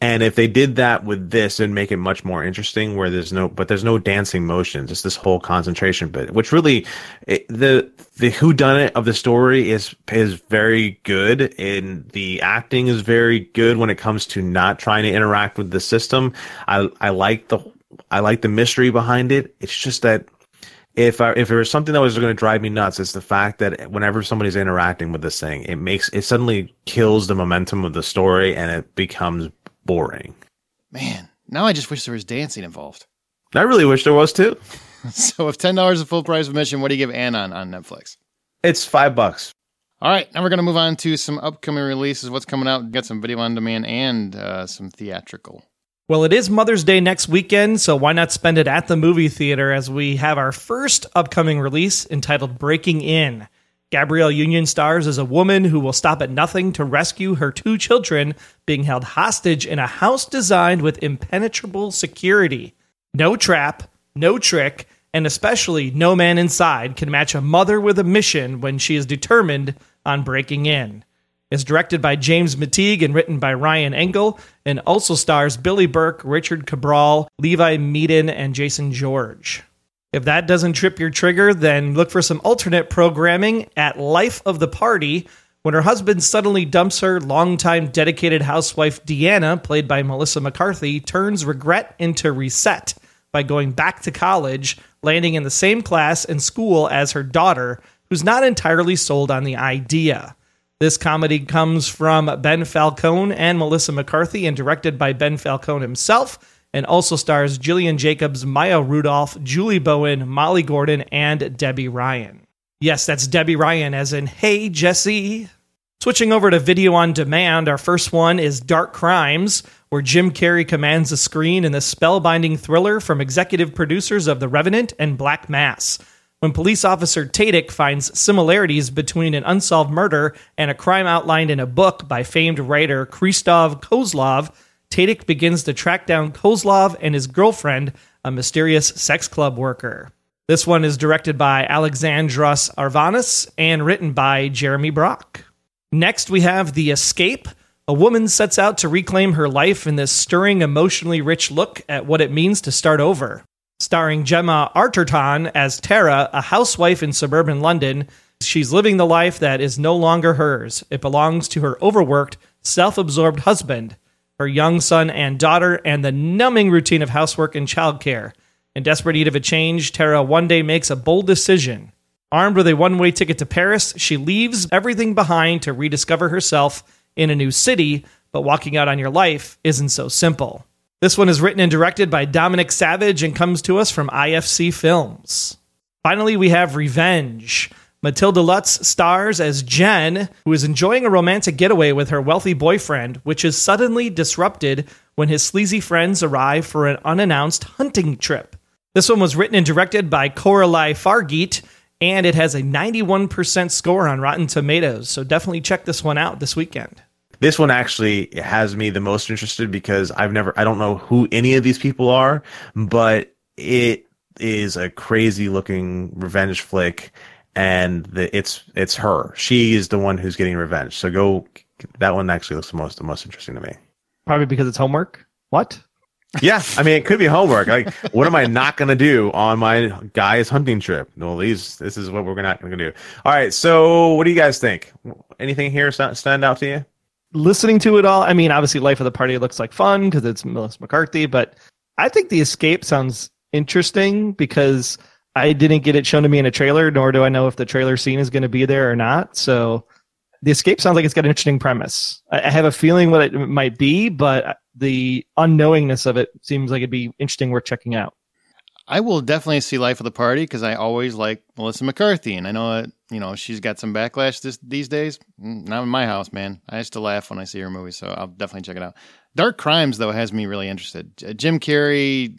B: And if they did that with this and make it much more interesting, where there's no dancing motions, it's this whole concentration bit, which really the whodunit of the story is very good, and the acting is very good when it comes to not trying to interact with the system. I like the mystery behind it. It's just that if there was something that was going to drive me nuts, it's the fact that whenever somebody's interacting with this thing, it suddenly kills the momentum of the story and it becomes boring.
A: Man, now I just wish there was dancing involved.
B: I really wish there was too.
A: So if $10 is full price admission, what do you give Anon on Netflix?
B: It's $5.
A: All right, now we're going to move on to some upcoming releases. What's coming out? Got some video on demand and some theatrical.
C: Well, it is Mother's Day next weekend, so why not spend it at the movie theater as we have our first upcoming release entitled Breaking In. Gabrielle Union stars as a woman who will stop at nothing to rescue her 2 children being held hostage in a house designed with impenetrable security. No trap, no trick, and especially no man inside can match a mother with a mission when she is determined on breaking in. It's directed by James McTeague and written by Ryan Engel, and also stars Billy Burke, Richard Cabral, Levi Meaden, and Jason George. If that doesn't trip your trigger, then look for some alternate programming at Life of the Party, when her husband suddenly dumps her. Longtime dedicated housewife Deanna, played by Melissa McCarthy, turns regret into reset by going back to college, landing in the same class and school as her daughter, who's not entirely sold on the idea. This comedy comes from Ben Falcone and Melissa McCarthy and directed by Ben Falcone himself, and also stars Jillian Jacobs, Maya Rudolph, Julie Bowen, Molly Gordon, and Debbie Ryan. Yes, that's Debbie Ryan as in, hey, Jesse. Switching over to video on demand, our first one is Dark Crimes, where Jim Carrey commands the screen in the spellbinding thriller from executive producers of The Revenant and Black Mass. When police officer Tadic finds similarities between an unsolved murder and a crime outlined in a book by famed writer Krzysztof Kozlov, Tadic begins to track down Kozlov and his girlfriend, a mysterious sex club worker. This one is directed by Alexandros Arvanis and written by Jeremy Brock. Next, we have The Escape. A woman sets out to reclaim her life in this stirring, emotionally rich look at what it means to start over. Starring Gemma Arterton as Tara, a housewife in suburban London. She's living the life that is no longer hers. It belongs to her overworked, self-absorbed husband, her young son and daughter, and the numbing routine of housework and childcare. In desperate need of a change, Tara one day makes a bold decision. Armed with a one-way ticket to Paris, she leaves everything behind to rediscover herself in a new city, but walking out on your life isn't so simple. This one is written and directed by Dominic Savage and comes to us from IFC Films. Finally, we have Revenge. Matilda Lutz stars as Jen, who is enjoying a romantic getaway with her wealthy boyfriend, which is suddenly disrupted when his sleazy friends arrive for an unannounced hunting trip. This one was written and directed by Coralie Fargeet, and it has a 91% score on Rotten Tomatoes, so definitely check this one out this weekend.
B: This one actually has me the most interested because I don't know who any of these people are, but it is a crazy looking revenge flick, and it's her. She is the one who's getting revenge. So that one actually looks the most interesting to me.
C: Probably because it's homework. What?
B: Yeah, I mean, it could be homework. Like, what am I not going to do on my guy's hunting trip? Well, this is what we're not going to do. All right, so what do you guys think? Anything here stand out to you?
C: Listening to it all, I mean, obviously Life of the Party looks like fun because it's Melissa McCarthy, but I think The Escape sounds interesting because I didn't get it shown to me in a trailer, nor do I know if the trailer scene is going to be there or not. So The Escape sounds like it's got an interesting premise. I have a feeling what it might be, but the unknowingness of it seems like it'd be interesting, worth checking out.
A: I will definitely see Life of the Party because I always like Melissa McCarthy, and I know that she's got some backlash these days. Not in my house, man. I used to laugh when I see her movies, so I'll definitely check it out. Dark Crimes, though, has me really interested. Jim Carrey,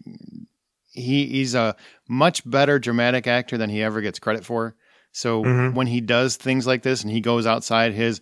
A: he's a much better dramatic actor than he ever gets credit for. So when he does things like this and he goes outside his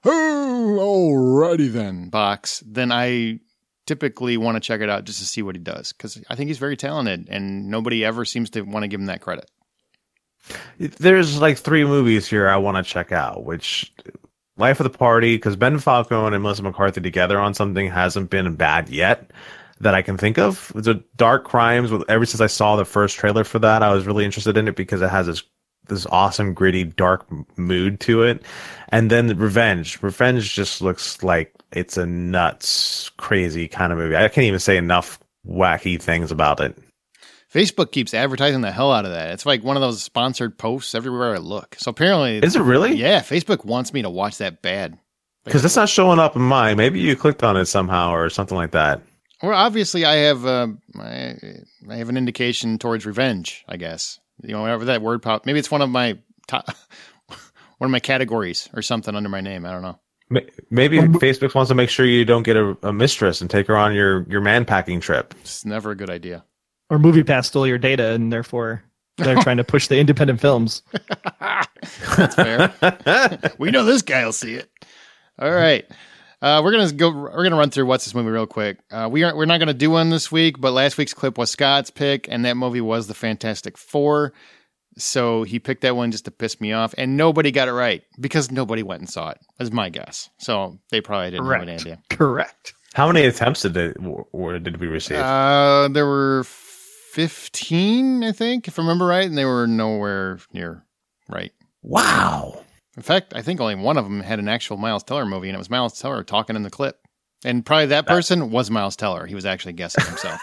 A: alrighty then box, then I typically want to check it out just to see what he does, because I think he's very talented and nobody ever seems to want to give him that credit.
B: There's like 3 movies here I want to check out, which life of the party, because Ben Falcone and Melissa McCarthy together on something hasn't been bad yet that I can think of. The Dark Crimes, ever since I saw the first trailer for that, I was really interested in it because it has this awesome, gritty, dark mood to it. And then Revenge. Revenge just looks like it's a nuts, crazy kind of movie. I can't even say enough wacky things about it.
A: Facebook keeps advertising the hell out of that. It's like one of those sponsored posts everywhere I look. So apparently...
B: Is it really?
A: Yeah, Facebook wants me to watch that bad.
B: Because it's not showing up in mine. Maybe you clicked on it somehow or something like that.
A: Well, obviously I have I have an indication towards Revenge, I guess. You know, whenever that word pops, maybe it's one of my categories or something under my name. I don't know.
B: Maybe Facebook wants to make sure you don't get a mistress and take her on your man packing trip.
A: It's never a good idea.
C: Or MoviePass stole your data, and therefore they're trying to push the independent films.
A: That's fair. We know this guy will see it. All right. We're gonna run through What's This Movie real quick. We're not gonna do one this week, but last week's clip was Scott's pick, and that movie was The Fantastic Four. So he picked that one just to piss me off, and nobody got it right because nobody went and saw it. That's my guess. So they probably didn't have an idea.
C: Correct.
B: How many attempts did we receive?
A: There were 15, I think, if I remember right, and they were nowhere near right.
B: Wow.
A: In fact, I think only one of them had an actual Miles Teller movie, and it was Miles Teller talking in the clip. And probably that person was Miles Teller. He was actually guessing himself.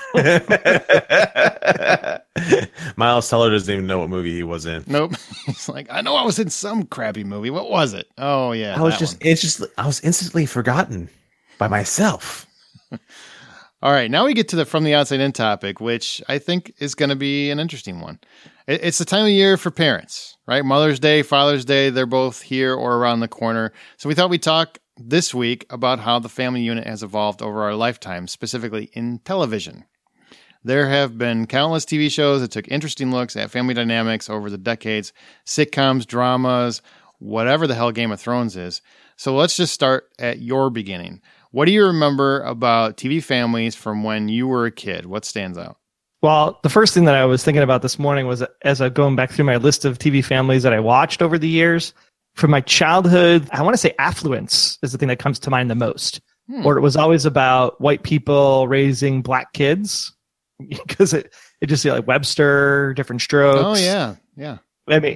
B: Miles Teller doesn't even know what movie he was in.
A: Nope. He's like, I know I was in some crappy movie. What was it? Oh, yeah.
B: I was instantly forgotten by myself.
A: All right. Now we get to the From the Outside In topic, which I think is going to be an interesting one. It's the time of year for parents, right? Mother's Day, Father's Day, they're both here or around the corner. So we thought we'd talk this week about how the family unit has evolved over our lifetime, specifically in television. There have been countless TV shows that took interesting looks at family dynamics over the decades, sitcoms, dramas, whatever the hell Game of Thrones is. So let's just start at your beginning. What do you remember about TV families from when you were a kid? What stands out?
C: Well, the first thing that I was thinking about this morning was, as I'm going back through my list of TV families that I watched over the years, from my childhood, I want to say Affluence is the thing that comes to mind the most. Or it was always about white people raising black kids, because it just, like Webster, Different Strokes.
A: Oh, yeah. Yeah.
C: I mean,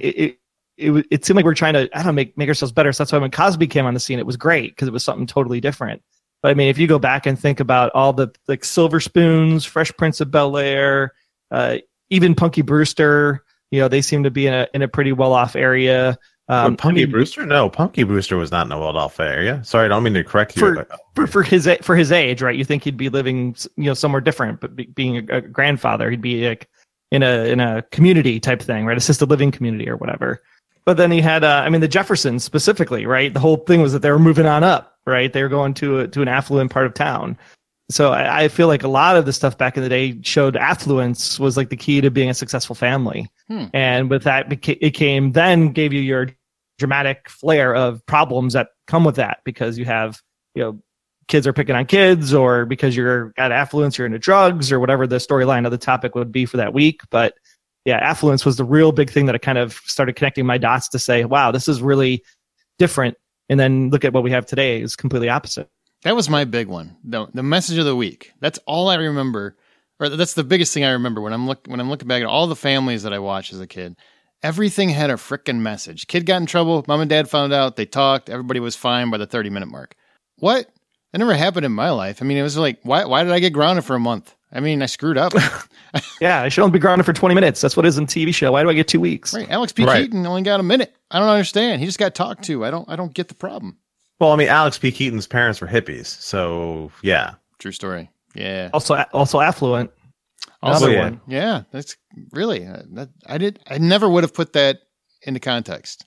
C: it seemed like we're trying to, I don't know, make ourselves better. So that's why when Cosby came on the scene, it was great because it was something totally different. But I mean, if you go back and think about all the like Silver Spoons, Fresh Prince of Bel-Air, even Punky Brewster, you know, they seem to be in a pretty well-off area.
B: Punky Brewster? No, Punky Brewster was not in a well-off area. Sorry, I don't mean to correct you.
C: For his age, right? You think he'd be living, you know, somewhere different, but being a grandfather, he'd be like in a community type thing, right? Assisted living community or whatever. But then he had, the Jeffersons specifically, right? The whole thing was that they were moving on up, right? They were going to an affluent part of town. So I feel like a lot of the stuff back in the day showed affluence was like the key to being a successful family. And with that, it gave you your dramatic flair of problems that come with that, because you have, you know, kids are picking on kids, or because you're at affluence, you're into drugs, or whatever the storyline of the topic would be for that week. But yeah, affluence was the real big thing that I kind of started connecting my dots to say, wow, this is really different. And then look at what we have today is completely opposite.
A: That was my big one. The message of the week. That's all I remember, or that's the biggest thing I remember when I'm looking back at all the families that I watched as a kid. Everything had a frickin' message. Kid got in trouble. Mom and dad found out. They talked. Everybody was fine by the 30-minute mark. What? That never happened in my life. I mean, it was like, why did I get grounded for a month? I mean, I screwed up.
C: Yeah, I should only be grounded for 20 minutes. That's what it is in TV show. Why do I get 2 weeks?
A: Right. Alex P. Keaton only got a minute. I don't understand. He just got talked to. I don't get the problem.
B: Well, I mean, Alex P. Keaton's parents were hippies, so yeah.
A: True story. Yeah.
C: Also affluent.
A: Also, one. Yeah, that's really I never would have put that into context.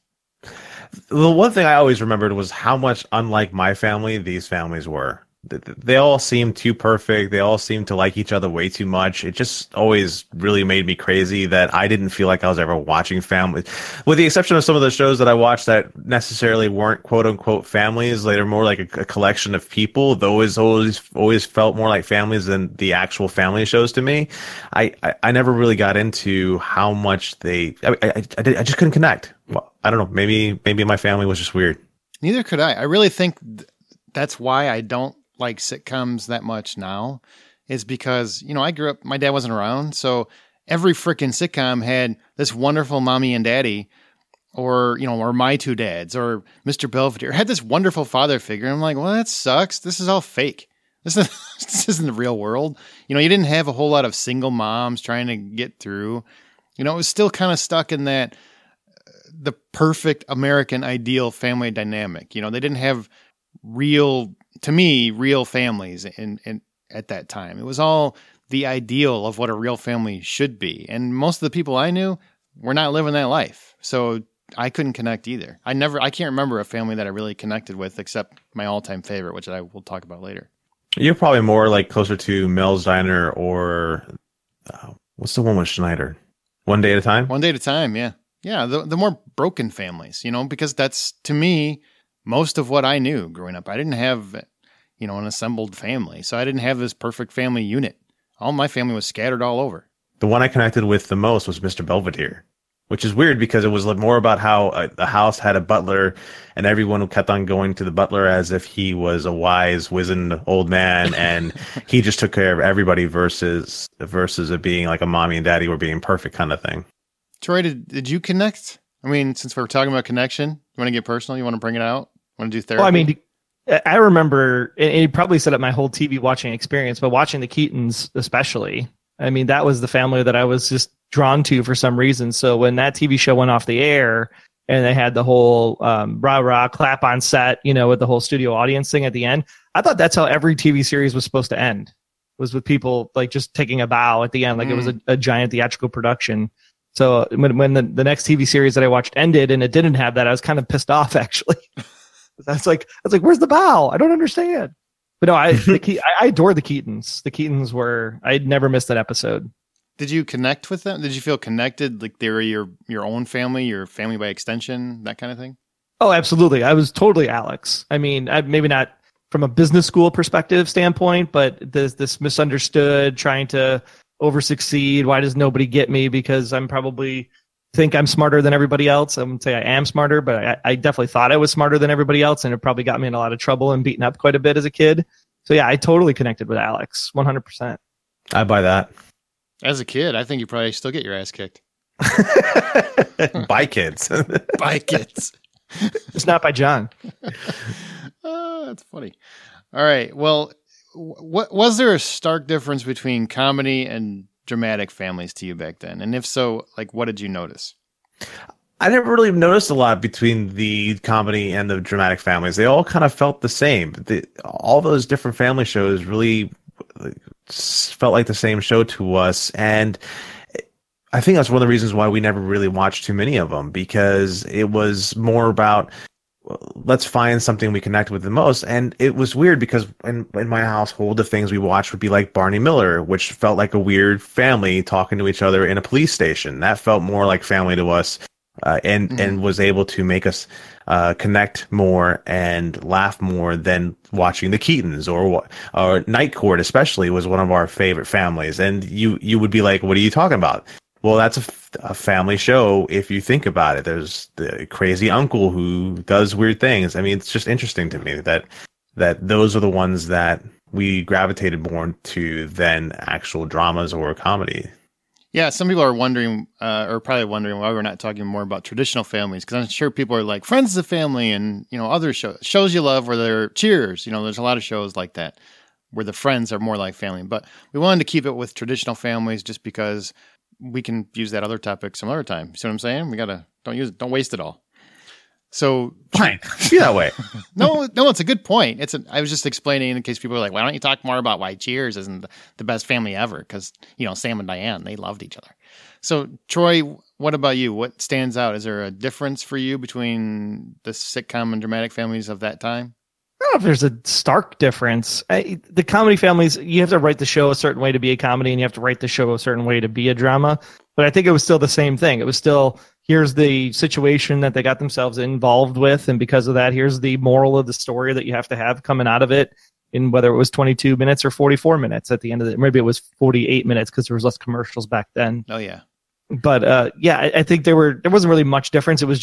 B: The one thing I always remembered was how much unlike my family these families were. They all seemed too perfect. They all seemed to like each other way too much. It just always really made me crazy that I didn't feel like I was ever watching families, with the exception of some of the shows that I watched that necessarily weren't quote unquote families. They were more like a collection of people. Those always felt more like families than the actual family shows to me. I never really got into how much I just couldn't connect. Well, I don't know. Maybe my family was just weird.
A: Neither could I. I really think that's why I don't like sitcoms that much now, is because, you know, I grew up, my dad wasn't around. So every freaking sitcom had this wonderful mommy and daddy, or, you know, or My Two Dads, or Mr. Belvedere, had this wonderful father figure. And I'm like, well, that sucks. This is all fake. This isn't the real world. You know, you didn't have a whole lot of single moms trying to get through. You know, it was still kind of stuck in that the perfect American ideal family dynamic. You know, they didn't have real families in at that time. It was all the ideal of what a real family should be. And most of the people I knew were not living that life. So I couldn't connect either. I can't remember a family that I really connected with except my all-time favorite, which I will talk about later.
B: You're probably more like closer to Mel's Diner or what's the one with Schneider? One Day at a Time?
A: One Day at a Time, yeah. Yeah, the more broken families, you know, because that's, to me, most of what I knew growing up. I didn't have, you know, an assembled family. So I didn't have this perfect family unit. All my family was scattered all over.
B: The one I connected with the most was Mr. Belvedere, which is weird because it was more about how the house had a butler and everyone kept on going to the butler as if he was a wise, wizened old man and he just took care of everybody versus it being like a mommy and daddy were being perfect kind of thing.
A: Troy, did you connect? I mean, since we're talking about connection, you want to get personal? You want to bring it out? Want to do therapy?
C: Well, I mean, I remember, and it probably set up my whole TV watching experience, but watching the Keatons especially, I mean, that was the family that I was just drawn to for some reason. So when that TV show went off the air and they had the whole rah-rah clap on set, you know, with the whole studio audience thing at the end, I thought that's how every TV series was supposed to end, was with people like just taking a bow at the end, like it was a giant theatrical production. So when the next TV series that I watched ended and it didn't have that, I was kind of pissed off actually. I was like, where's the bow? I don't understand. But no, I adore the Keatons. The Keatons I'd never missed that episode.
A: Did you connect with them? Did you feel connected? Like they were your own family, your family by extension, that kind of thing?
C: Oh, absolutely. I was totally Alex. I mean, maybe not from a business school perspective standpoint, but this misunderstood, trying to over succeed. Why does nobody get me? Because I'm probably think I'm smarter than everybody else. I wouldn't say I am smarter, but I definitely thought I was smarter than everybody else, and it probably got me in a lot of trouble and beaten up quite a bit as a kid. So yeah, I totally connected with Alex, 100%.
B: I buy that.
A: As a kid, I think you probably still get your ass kicked.
B: By kids.
A: By kids.
C: It's not by John.
A: That's funny. All right. Well, what was there a stark difference between comedy and dramatic families to you back then? And if so, like, what did you notice?
B: I never really noticed a lot between the comedy and the dramatic families. They all kind of felt the same. All those different family shows really felt like the same show to us. And I think that's one of the reasons why we never really watched too many of them, because it was more about, let's find something we connect with the most. And it was weird because in my household, the things we watched would be like Barney Miller, which felt like a weird family talking to each other in a police station. That felt more like family to us, and was able to make us connect more and laugh more than watching the Keatons or Night Court, especially, was one of our favorite families. And you would be like, what are you talking about? Well, that's a family show if you think about it. There's the crazy uncle who does weird things. I mean, it's just interesting to me that those are the ones that we gravitated more to than actual dramas or comedy.
A: Yeah, some people are wondering, or probably wondering why we're not talking more about traditional families, because I'm sure people are like, Friends is a family, and, you know, other shows you love where they're Cheers. You know, there's a lot of shows like that where the friends are more like family. But we wanted to keep it with traditional families just because we can use that other topic some other time. See what I'm saying? We gotta don't waste it all. So
B: fine, be that way.
A: No, it's a good point. I was just explaining in case people are like, why don't you talk more about why Cheers isn't the best family ever? Because, you know, Sam and Diane, they loved each other. So Troy, what about you? What stands out? Is there a difference for you between the sitcom and dramatic families of that time?
C: I don't know if there's a stark difference. The comedy families, you have to write the show a certain way to be a comedy, and you have to write the show a certain way to be a drama. But I think it was still the same thing. It was still, here's the situation that they got themselves involved with, and because of that, here's the moral of the story that you have to have coming out of it, in whether it was 22 minutes or 44 minutes at the end of it. Maybe it was 48 minutes because there was less commercials back then.
A: Oh, yeah.
C: But yeah, I think there wasn't really much difference. It was just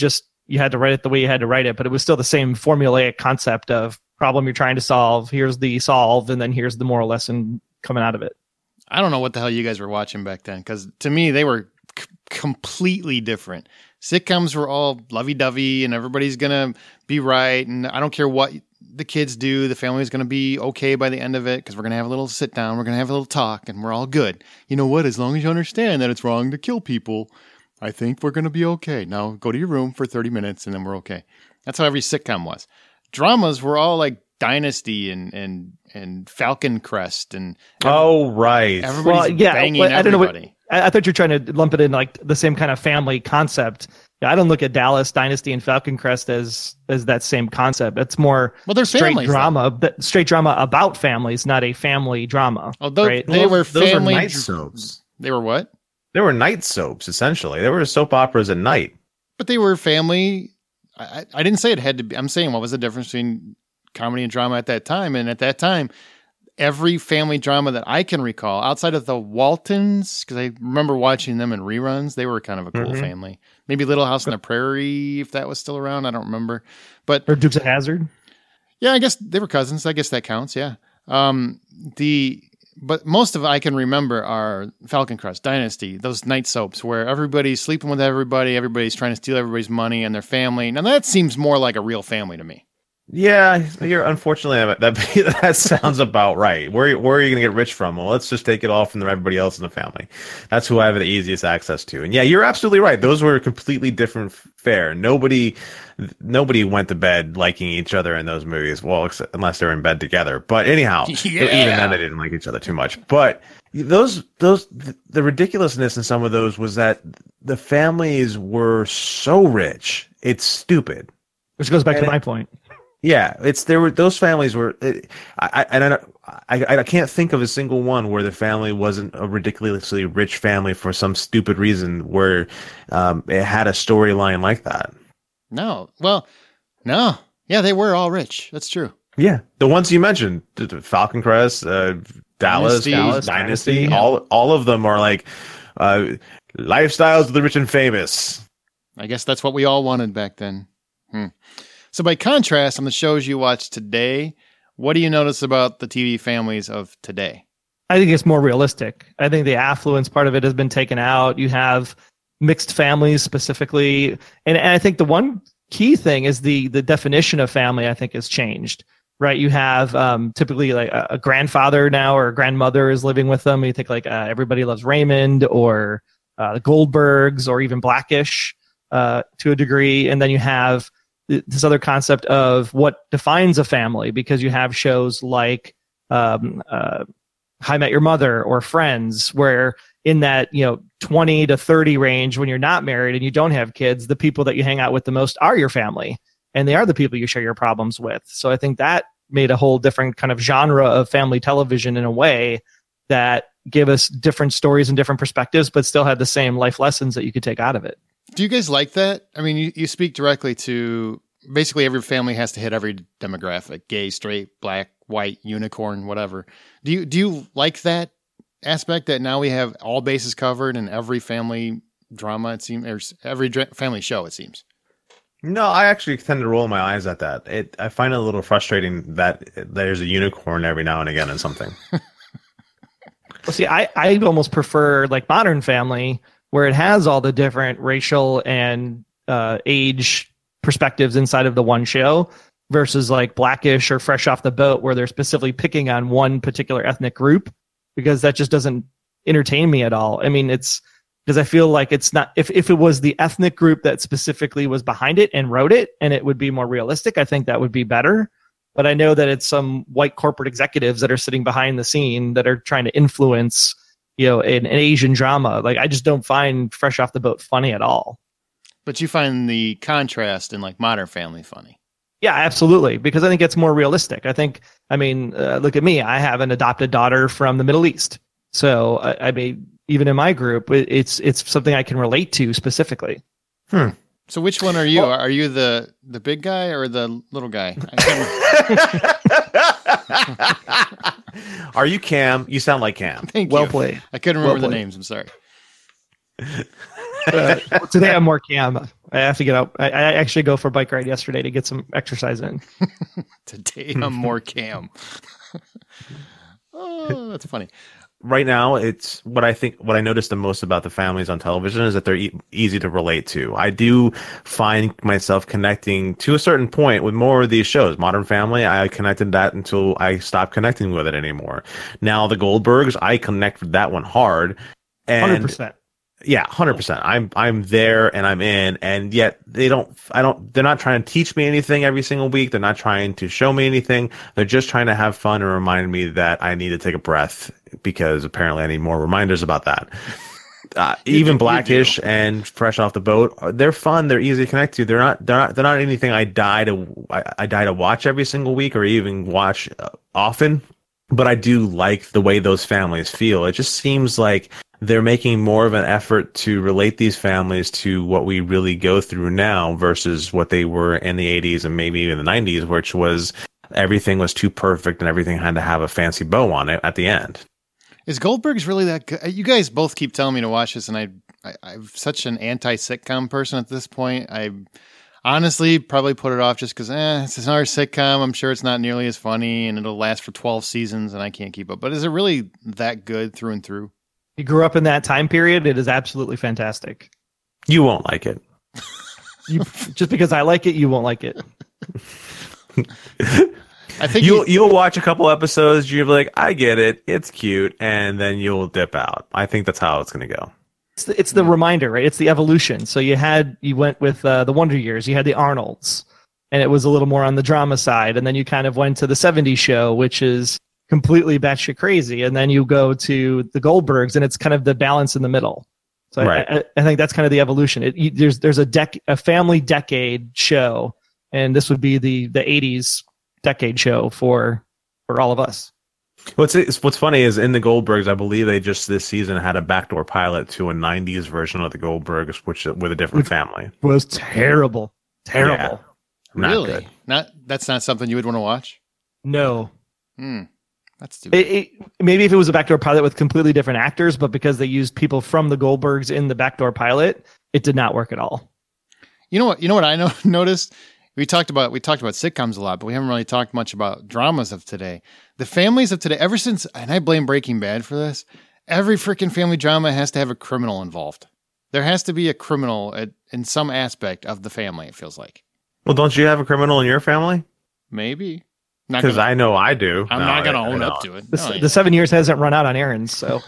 C: you had to write it the way you had to write it, but it was still the same formulaic concept of problem you're trying to solve. Here's the solve, and then here's the moral lesson coming out of it.
A: I don't know what the hell you guys were watching back then, because to me, they were completely different. Sitcoms were all lovey-dovey, and everybody's going to be right, and I don't care what the kids do, the family's going to be okay by the end of it, because we're going to have a little sit down, we're going to have a little talk, and we're all good. You know what? As long as you understand that it's wrong to kill people, I think we're going to be okay. Now go to your room for 30 minutes, and then we're okay. That's how every sitcom was. Dramas were all like Dynasty and Falcon Crest, and
B: right,
A: everybody's banging everybody.
C: I thought you were trying to lump it in like the same kind of family concept. Yeah, I don't look at Dallas, Dynasty, and Falcon Crest as that same concept. It's more
A: they're
C: straight
A: families,
C: drama, straight drama about families, not a family drama.
A: Although
C: right?
B: Those were night soaps.
A: They were what?
B: They were night soaps, essentially. They were soap operas at night.
A: But they were family. I didn't say it had to be. I'm saying what was the difference between comedy and drama at that time? And at that time, every family drama that I can recall, outside of the Waltons, because I remember watching them in reruns, they were kind of a cool family. Maybe Little House on the Prairie, if that was still around. I don't remember. Or
C: Dukes of Hazzard.
A: Yeah, I guess they were cousins. I guess that counts. Yeah. But most of it I can remember are Falcon Crest, Dynasty, those night soaps where everybody's sleeping with everybody, everybody's trying to steal everybody's money and their family. Now that seems more like a real family to me.
B: Yeah, unfortunately that sounds about right. Where are you going to get rich from? Well, let's just take it all from everybody else in the family. That's who I have the easiest access to. And yeah, you're absolutely right. Those were completely different fare. Nobody went to bed liking each other in those movies. Well, unless they're in bed together. But anyhow, even then they didn't like each other too much. But the ridiculousness in some of those was that the families were so rich. It's stupid.
C: Which goes back to my point.
B: Yeah, those families were. I can't think of a single one where the family wasn't a ridiculously rich family for some stupid reason where it had a storyline like that.
A: No, yeah, they were all rich. That's true.
B: Yeah, the ones you mentioned, Falcon Crest, Dallas, Dynasty, all of them are like lifestyles of the rich and famous.
A: I guess that's what we all wanted back then. So by contrast, on the shows you watch today, what do you notice about the TV families of today?
C: I think it's more realistic. I think the affluence part of it has been taken out. You have mixed families specifically. And I think the one key thing is the definition of family, I think, has changed. Right? You have typically like a grandfather now or a grandmother is living with them. You think like Everybody Loves Raymond or the Goldbergs or even Blackish to a degree. And then you have this other concept of what defines a family, because you have shows like How I Met Your Mother or Friends, where in that 20 to 30 range, when you're not married and you don't have kids, the people that you hang out with the most are your family, and they are the people you share your problems with. So I think that made a whole different kind of genre of family television in a way that gave us different stories and different perspectives, but still had the same life lessons that you could take out of it. Do
A: you guys like that? I mean, you speak directly to basically every family has to hit every demographic: gay, straight, black, white, unicorn, whatever. Do you like that aspect that now we have all bases covered in every family drama, it seems, or every family show, it seems?
B: No, I actually tend to roll my eyes at that. I find it a little frustrating that there's a unicorn every now and again in something.
C: Well, see, I almost prefer like Modern Family, where it has all the different racial and age perspectives inside of the one show, versus like Blackish or Fresh Off the Boat, where they're specifically picking on one particular ethnic group, because that just doesn't entertain me at all. I mean, it's because I feel like it's not, if it was the ethnic group that specifically was behind it and wrote it, and it would be more realistic, I think that would be better. But I know that it's some white corporate executives that are sitting behind the scene that are trying to influence, an Asian drama. Like, I just don't find Fresh Off the Boat funny at all.
A: But you find the contrast in like Modern Family funny.
C: Yeah, absolutely. Because I think it's more realistic. Look at me. I have an adopted daughter from the Middle East. So I mean, even in my group, it's something I can relate to specifically.
A: So which one are you? Well, are you the big guy or the little guy?
B: Are you Cam? You sound like Cam.
A: Thank you.
C: Well played.
A: I couldn't remember the names. I'm sorry.
C: Today I'm more Cam. I have to get out. I actually go for a bike ride yesterday to get some exercise in.
A: Today I'm more Cam. Oh, that's funny.
B: Right now, it's what I noticed the most about the families on television is that they're easy to relate to. I do find myself connecting to a certain point with more of these shows. Modern Family, I connected that until I stopped connecting with it anymore. Now, the Goldbergs, I connect with that one hard. And
C: 100%.
B: Yeah, 100%. I'm there and I'm in, and yet they're not trying to teach me anything every single week. They're not trying to show me anything. They're just trying to have fun and remind me that I need to take a breath, because apparently I need more reminders about that. Even Blackish and Fresh Off the Boat, they're fun. They're easy to connect to. They're not anything I die to watch every single week or even watch often. But I do like the way those families feel. It just seems like they're making more of an effort to relate these families to what we really go through now versus what they were in the 80s and maybe even the 90s, which was everything was too perfect and everything had to have a fancy bow on it at the end.
A: Is Goldberg's really that good? You guys both keep telling me to watch this, and I'm such an anti-sitcom person at this point. I honestly probably put it off just because it's another sitcom. I'm sure it's not nearly as funny, and it'll last for 12 seasons, and I can't keep up. But is it really that good through and through?
C: You grew up in that time period. It is absolutely fantastic.
B: You won't like it.
C: Just because I like it, you won't like it.
B: I think you'll watch a couple episodes. You'll be like, I get it. It's cute. And then you'll dip out. I think that's how it's going to go.
C: It's the reminder, right? It's the evolution. So you went with the Wonder Years. You had the Arnolds, and it was a little more on the drama side. And then you kind of went to the 70s show, which is completely batshit crazy, and then you go to the Goldbergs, and it's kind of the balance in the middle. So right. I think that's kind of the evolution. There's a family decade show, and this would be the 80s decade show for all of us.
B: What's funny is in the Goldbergs, I believe they just this season had a backdoor pilot to a 90s version of the Goldbergs, which with a different family.
C: Was terrible.
B: Yeah,
A: really? That's not something you would want to watch?
C: No.
A: That's too bad.
C: Maybe if it was a backdoor pilot with completely different actors, but because they used people from the Goldbergs in the backdoor pilot, it did not work at all.
A: You know what I noticed? We talked about sitcoms a lot, but we haven't really talked much about dramas of today. The families of today, ever since, and I blame Breaking Bad for this, every freaking family drama has to have a criminal involved. There has to be a criminal in some aspect of the family, it feels like.
B: Well, don't you have a criminal in your family?
A: Maybe.
B: Because I know I do.
A: I'm not going to own up to it.
C: The 7 years hasn't run out on errands, so.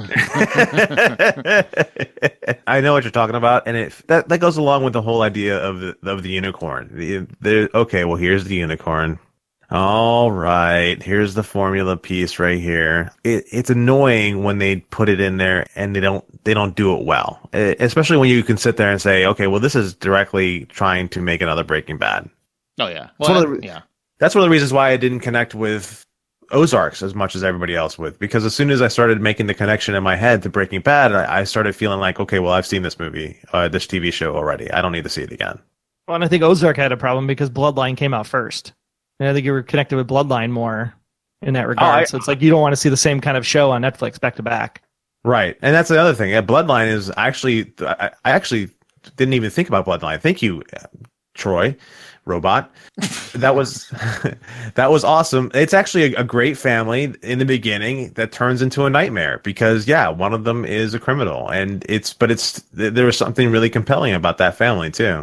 B: I know what you're talking about, and that goes along with the whole idea of the unicorn. Okay, well, here's the unicorn. All right, here's the formula piece right here. It's annoying when they put it in there and they don't do it well, especially when you can sit there and say, okay, well, this is directly trying to make another Breaking Bad.
A: Oh yeah, well, yeah.
B: That's one of the reasons why I didn't connect with Ozarks as much as everybody else would, because as soon as I started making the connection in my head to Breaking Bad, I started feeling like, okay, well, I've seen this movie, this TV show already. I don't need to see it again.
C: Well, and I think Ozark had a problem because Bloodline came out first. And I think you were connected with Bloodline more in that regard. So it's like you don't want to see the same kind of show on Netflix back to back.
B: Right. And that's the other thing. Yeah, Bloodline is actually, I actually didn't even think about Bloodline. Thank you, Troy. Robot. That was awesome. It's actually a great family in the beginning that turns into a nightmare because one of them is a criminal, and there was something really compelling about that family too.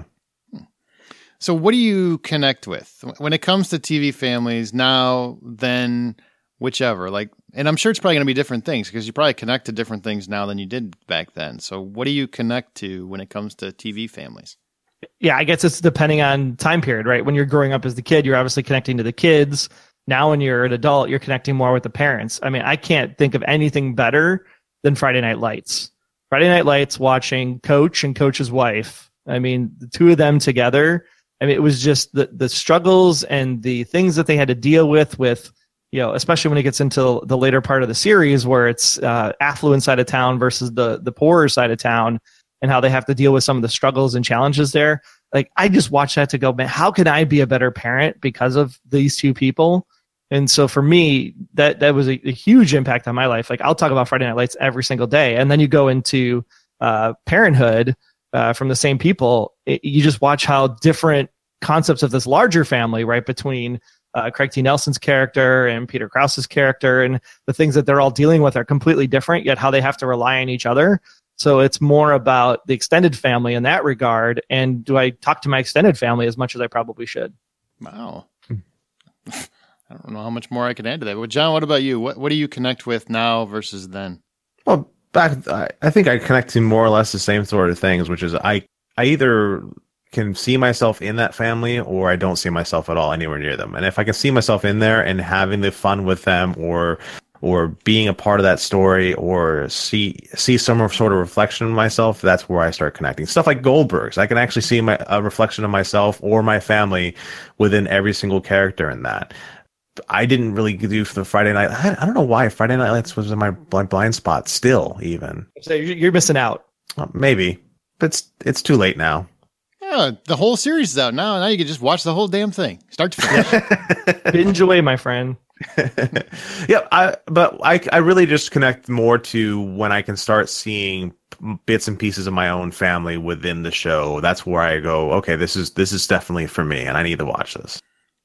A: So what do you connect with when it comes to TV families now, then whichever, and I'm sure it's probably going to be different things because you probably connect to different things now than you did back then. So what do you connect to when it comes to TV families?
C: Yeah, I guess it's depending on time period, right? When you're growing up as the kid, you're obviously connecting to the kids. Now, when you're an adult, you're connecting more with the parents. I mean, I can't think of anything better than Friday Night Lights. Friday Night Lights, watching Coach and Coach's wife. I mean, the two of them together. I mean, it was just the struggles and the things that they had to deal with, especially when it gets into the later part of the series where it's affluent side of town versus the poorer side of town, and how they have to deal with some of the struggles and challenges there. Like, I just watched that to go, man, how can I be a better parent because of these two people? And so for me, that was a huge impact on my life. Like, I'll talk about Friday Night Lights every single day. And then you go into Parenthood, from the same people, you just watch how different concepts of this larger family, right, between Craig T. Nelson's character and Peter Krause's character, and the things that they're all dealing with are completely different, yet how they have to rely on each other. So it's more about the extended family in that regard. And do I talk to my extended family as much as I probably should?
A: Wow. I don't know how much more I can add to that. But John, what about you? What do you connect with now versus then?
B: Well, I think I connect to more or less the same sort of things, which is I either can see myself in that family or I don't see myself at all anywhere near them. And if I can see myself in there and having the fun with them or being a part of that story or see some sort of reflection of myself, that's where I start connecting. Stuff like Goldbergs, I can actually see a reflection of myself or my family within every single character in that. I didn't really do for the Friday night. I don't know why Friday Night Lights was in my blind spot still even.
C: So you're missing out.
B: Maybe, but it's too late now.
A: Yeah, the whole series is out now. Now you can just watch the whole damn thing, start to finish.
C: Binge away, my friend.
B: Yeah, I really just connect more to when I can start seeing bits and pieces of my own family within the show. That's where I go, okay, this is definitely for me, and I need to watch this.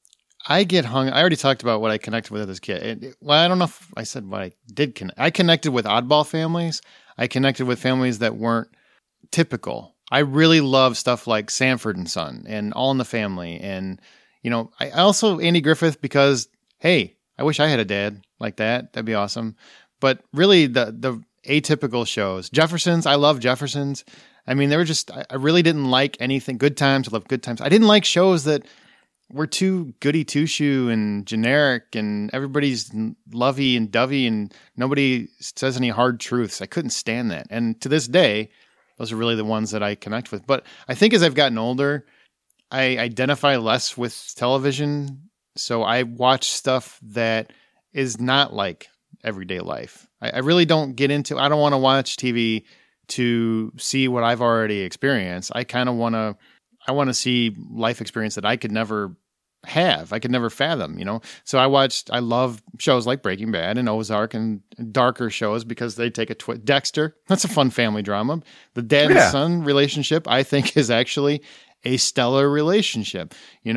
A: I already talked about what I connected with as a kid. Well, I don't know if I said what I did connect. I connected with oddball families. I connected with families that weren't typical. I really love stuff like Sanford and Son and All in the Family. And, I also Andy Griffith because, hey, I wish I had a dad like that. That'd be awesome. But really the atypical shows, Jeffersons, I love Jeffersons. I mean, they were just, I really didn't like anything. Good Times, I love Good Times. I didn't like shows that were too goody two-shoe and generic and everybody's lovey and dovey and nobody says any hard truths. I couldn't stand that. And to this day, those are really the ones that I connect with. But I think as I've gotten older, I identify less with television. So I watch stuff that is not like everyday life. I really don't get into, I don't want to watch TV to see what I've already experienced. I kind of want to see life experience that I could never have. I could never fathom, So I love shows like Breaking Bad and Ozark and darker shows because they take Dexter. That's a fun family drama. The dad and son relationship, I think, is actually a stellar relationship.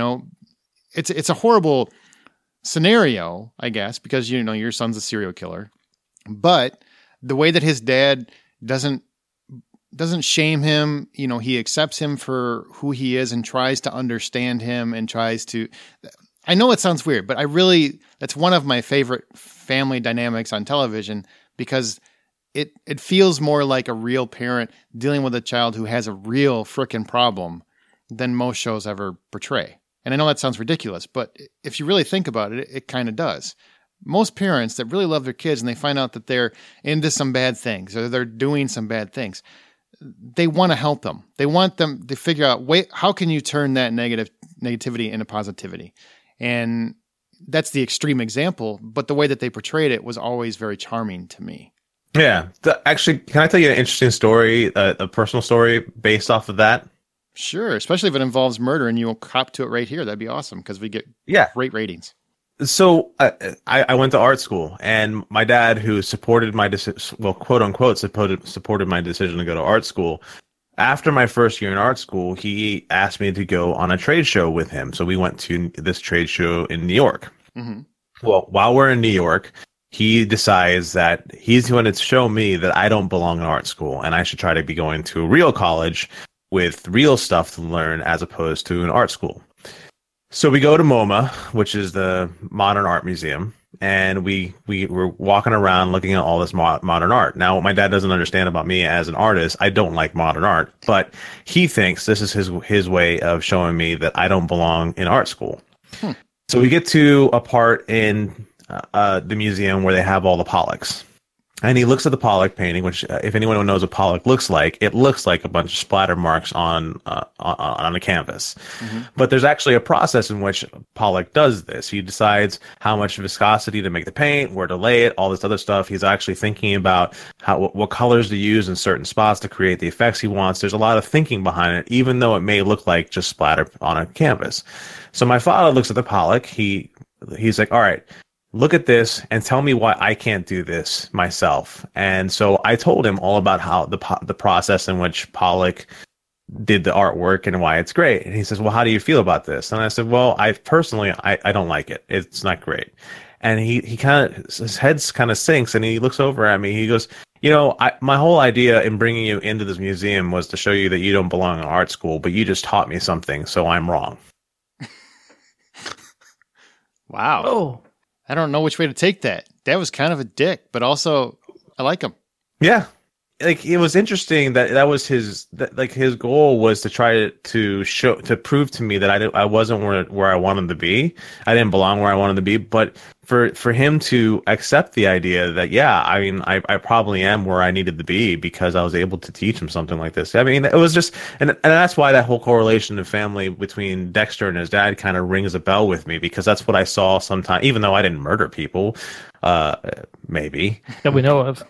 A: It's a horrible scenario, I guess, because, your son's a serial killer. But the way that his dad doesn't shame him, he accepts him for who he is and tries to understand him and I know it sounds weird, but that's one of my favorite family dynamics on television because it feels more like a real parent dealing with a child who has a real frickin' problem than most shows ever portray. And I know that sounds ridiculous, but if you really think about it, it kind of does. Most parents that really love their kids and they find out that they're into some bad things or they're doing some bad things, they want to help them. They want them to figure out, how can you turn that negativity into positivity? And that's the extreme example, but the way that they portrayed it was always very charming to me.
B: Yeah. Actually, can I tell you an interesting story, a personal story based off of that?
A: Sure, especially if it involves murder and you'll cop to it right here. That'd be awesome because we get great ratings.
B: So I went to art school, and my dad, who supported my quote unquote, supported my decision to go to art school. After my first year in art school, he asked me to go on a trade show with him. So we went to this trade show in New York. Mm-hmm. Well, while we're in New York, he decides that he's going to show me that I don't belong in art school, and I should try to be going to a real college with real stuff to learn as opposed to an art school. So we go to MoMA, which is the Modern Art Museum, and we were walking around looking at all this modern art. Now, what my dad doesn't understand about me as an artist, I don't like modern art, but he thinks this is his way of showing me that I don't belong in art school. So we get to a part in the museum where they have all the Pollocks. And he looks at the Pollock painting, which, if anyone knows what Pollock looks like, it looks like a bunch of splatter marks on a canvas. Mm-hmm. But there's actually a process in which Pollock does this. He decides how much viscosity to make the paint, where to lay it, all this other stuff. He's actually thinking about what colors to use in certain spots to create the effects he wants. There's a lot of thinking behind it, even though it may look like just splatter on a canvas. So my father looks at the Pollock. He's like, all right, look at this and tell me why I can't do this myself. And so I told him all about how the process in which Pollock did the artwork and why it's great. And he says, well, how do you feel about this? And I said, well, I personally, I don't like it. It's not great. And he kind of, his head kind of sinks and he looks over at me. He goes, my whole idea in bringing you into this museum was to show you that you don't belong in art school, but you just taught me something. So I'm wrong.
A: Wow.
C: Oh,
A: I don't know which way to take that. That was kind of a dick, but also I like him.
B: Yeah. Like, it was interesting that was his goal was to try to prove to me that I wasn't where I wanted to be. I didn't belong where I wanted to be, but for him to accept the idea that, yeah, I mean, I probably am where I needed to be because I was able to teach him something like this. I mean, it was just, and that's why that whole correlation of family between Dexter and his dad kind of rings a bell with me, because that's what I saw sometime, even though I didn't murder people, maybe
C: that we know of,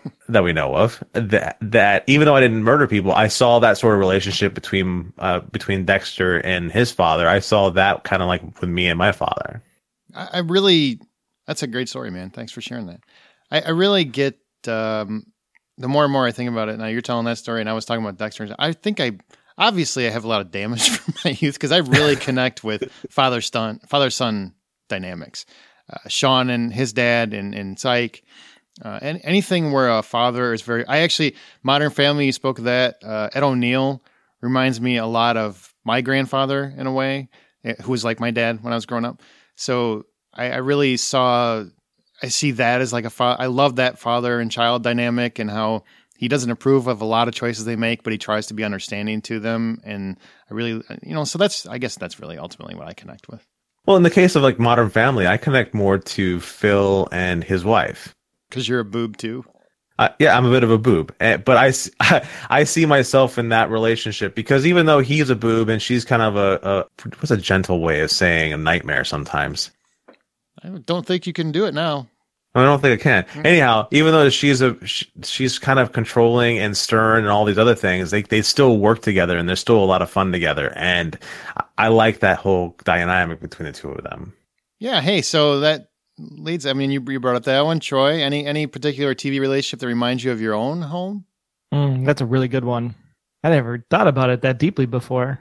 B: that even though I didn't murder people, I saw that sort of relationship between Dexter and his father. I saw that kind of like with me and my father.
A: I really, that's a great story, man. Thanks for sharing that. I really get, the more and more I think about it, now you're telling that story and I was talking about Dexter. I think obviously I have a lot of damage from my youth because I really connect with father-son dynamics. Sean and his dad and Psych, and anything where a father is Modern Family, you spoke of that. Ed O'Neill reminds me a lot of my grandfather in a way, who was like my dad when I was growing up. So I really see that as like I love that father and child dynamic and how he doesn't approve of a lot of choices they make, but he tries to be understanding to them. And I really, so I guess that's really ultimately what I connect with.
B: Well, in the case of like Modern Family, I connect more to Phil and his wife.
A: Because you're a boob too.
B: Yeah, I'm a bit of a boob, but I see myself in that relationship because even though he's a boob and she's kind of what's a gentle way of saying a nightmare sometimes.
A: I don't think you can do it now.
B: I don't think I can. Anyhow, even though she's kind of controlling and stern and all these other things, they still work together and there's still a lot of fun together. And I like that whole dynamic between the two of them. Yeah.
A: Hey, so that leads, I mean, you brought up that one, Troy. Any particular TV relationship that reminds you of your own home?
C: That's a really good one. I never thought about it that deeply before.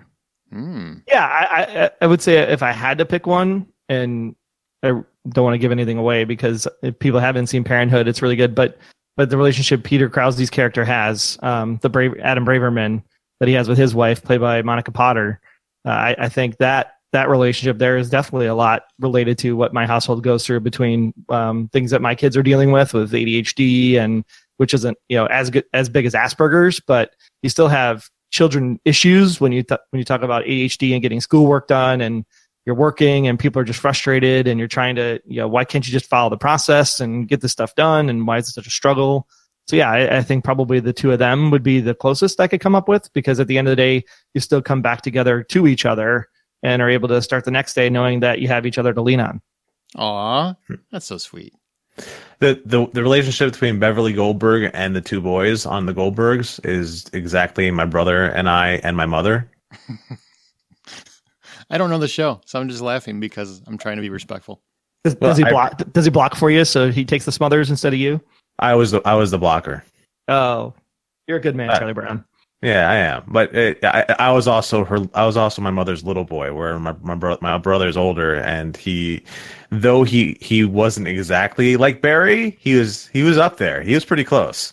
C: Yeah, I would say if I had to pick one, and I don't want to give anything away because if people haven't seen Parenthood, it's really good. But the relationship Peter Krause's character has, Adam Braverman that he has with his wife, played by Monica Potter, I think that relationship there is definitely a lot related to what my household goes through between things that my kids are dealing with ADHD, and which isn't as big as Asperger's, but you still have children issues when you talk about ADHD and getting schoolwork done, and you're working and people are just frustrated and you're trying to, why can't you just follow the process and get this stuff done? And why is it such a struggle? So yeah, I think probably the two of them would be the closest I could come up with, because at the end of the day, you still come back together to each other and are able to start the next day knowing that you have each other to lean on.
A: Aw, that's so sweet.
B: The relationship between Beverly Goldberg and the two boys on the Goldbergs is exactly my brother and I and my mother.
A: I don't know the show, so I'm just laughing because I'm trying to be respectful.
C: Does he block for you, so he takes the Smothers instead of you?
B: I was the blocker.
C: Oh, you're a good man, Charlie Brown.
B: Yeah, I am. But I was also my mother's little boy, where my brother's older, and he wasn't exactly like Barry, he was up there. He was pretty close.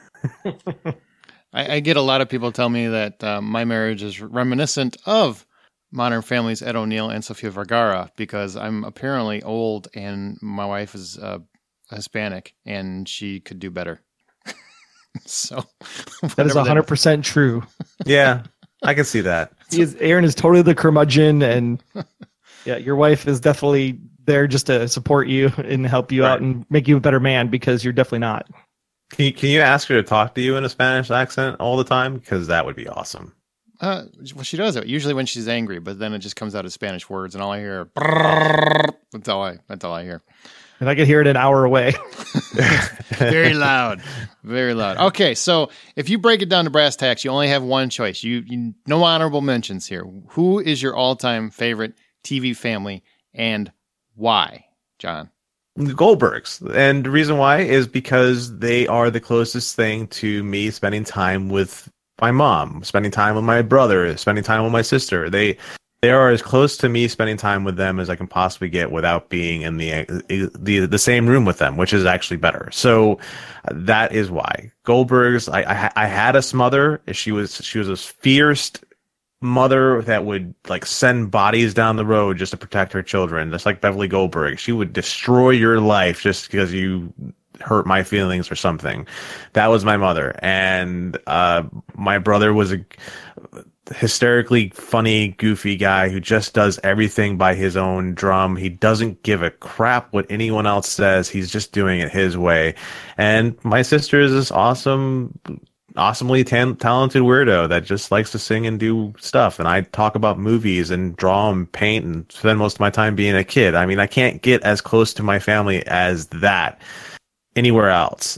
A: I get a lot of people tell me that my marriage is reminiscent of Modern Family's Ed O'Neill and Sofia Vergara, because I'm apparently old and my wife is Hispanic and she could do better. So
C: that is 100% true.
B: Yeah, I can see that.
C: Aaron is totally the curmudgeon, and yeah, your wife is definitely there just to support you and help you out and make you a better man, because you're definitely not.
B: Can you ask her to talk to you in a Spanish accent all the time? Because that would be awesome.
A: Well, she does it usually when she's angry, but then it just comes out as Spanish words, and all I hear, that's all I hear.
C: And I could hear it an hour away.
A: Very loud, very loud. Okay, so if you break it down to brass tacks, you only have one choice. You no honorable mentions here. Who is your all-time favorite TV family, and why, John?
B: The Goldbergs. And the reason why is because they are the closest thing to me spending time with my mom, spending time with my brother, spending time with my sister. They are as close to me spending time with them as I can possibly get without being in the same room with them, which is actually better. So that is why Goldberg's. I had a smother. She was a fierce mother that would like send bodies down the road just to protect her children, just like Beverly Goldberg. She would destroy your life just because you hurt my feelings or something. That was my mother. And my brother was a hysterically funny, goofy guy who just does everything by his own drum. He doesn't give a crap what anyone else says. He's just doing it his way. And my sister is this awesomely talented weirdo that just likes to sing and do stuff. And I talk about movies and draw and paint and spend most of my time being a kid. I mean, I can't get as close to my family as that anywhere else.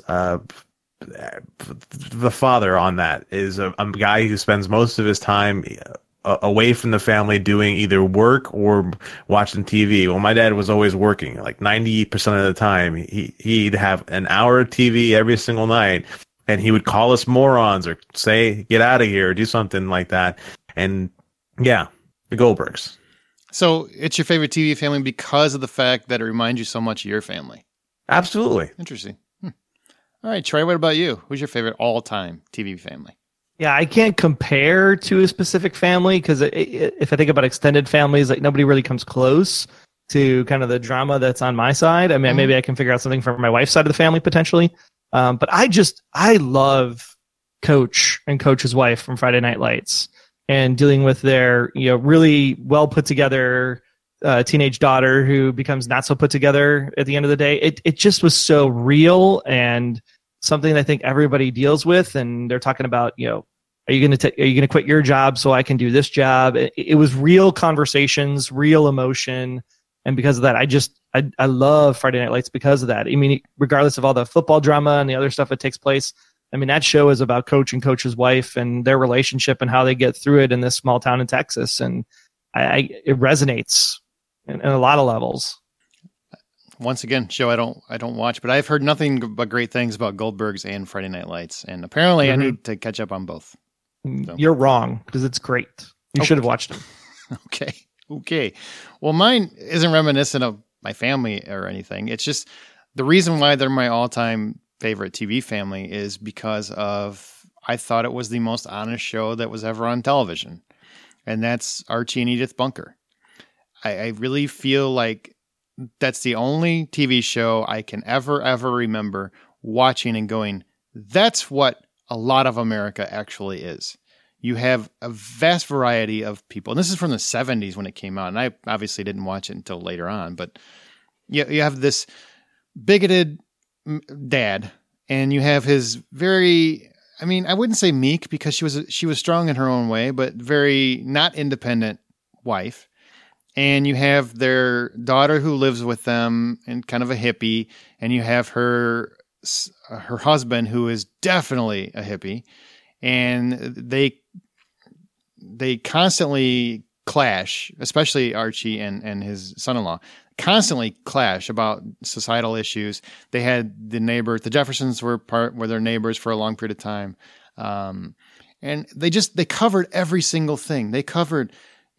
B: The father on that is a guy who spends most of his time away from the family doing either work or watching TV. Well, my dad was always working, like 90% of the time. He'd have an hour of TV every single night, and he would call us morons or say, get out of here, or do something like that. And yeah, the Goldbergs.
A: So it's your favorite TV family because of the fact that it reminds you so much of your family.
B: Absolutely.
A: Interesting. All right, Troy, what about you? Who's your favorite all-time TV family?
C: Yeah, I can't compare to a specific family because if I think about extended families, like nobody really comes close to kind of the drama that's on my side. I mean, maybe I can figure out something from my wife's side of the family potentially. But I love Coach and Coach's wife from Friday Night Lights and dealing with their, really well put together teenage daughter who becomes not so put together at the end of the day. It just was so real and something that I think everybody deals with. And they're talking about, are you going to quit your job so I can do this job? It was real conversations, real emotion. And because of that, I love Friday Night Lights because of that. I mean, regardless of all the football drama and the other stuff that takes place, I mean, that show is about Coach and Coach's wife and their relationship and how they get through it in this small town in Texas. And it resonates in a lot of levels.
A: Once again, show I don't watch, but I've heard nothing but great things about Goldberg's and Friday Night Lights, and apparently I need to catch up on both. So.
C: You're wrong because it's great. You should have watched them.
A: Okay. Well, mine isn't reminiscent of my family or anything. It's just the reason why they're my all-time favorite TV family is because I thought it was the most honest show that was ever on television, and that's Archie and Edith Bunker. I really feel like that's the only TV show I can ever remember watching and going, that's what a lot of America actually is. You have a vast variety of people. And this is from the 70s when it came out. And I obviously didn't watch it until later on. But you have this bigoted dad, and you have his very, I mean, I wouldn't say meek because she was strong in her own way, but very not independent wife. And you have their daughter who lives with them and kind of a hippie. And you have her husband who is definitely a hippie. And they constantly clash, especially Archie and his son-in-law, constantly clash about societal issues. They had the Jeffersons were their neighbors for a long period of time. And they covered every single thing. They covered,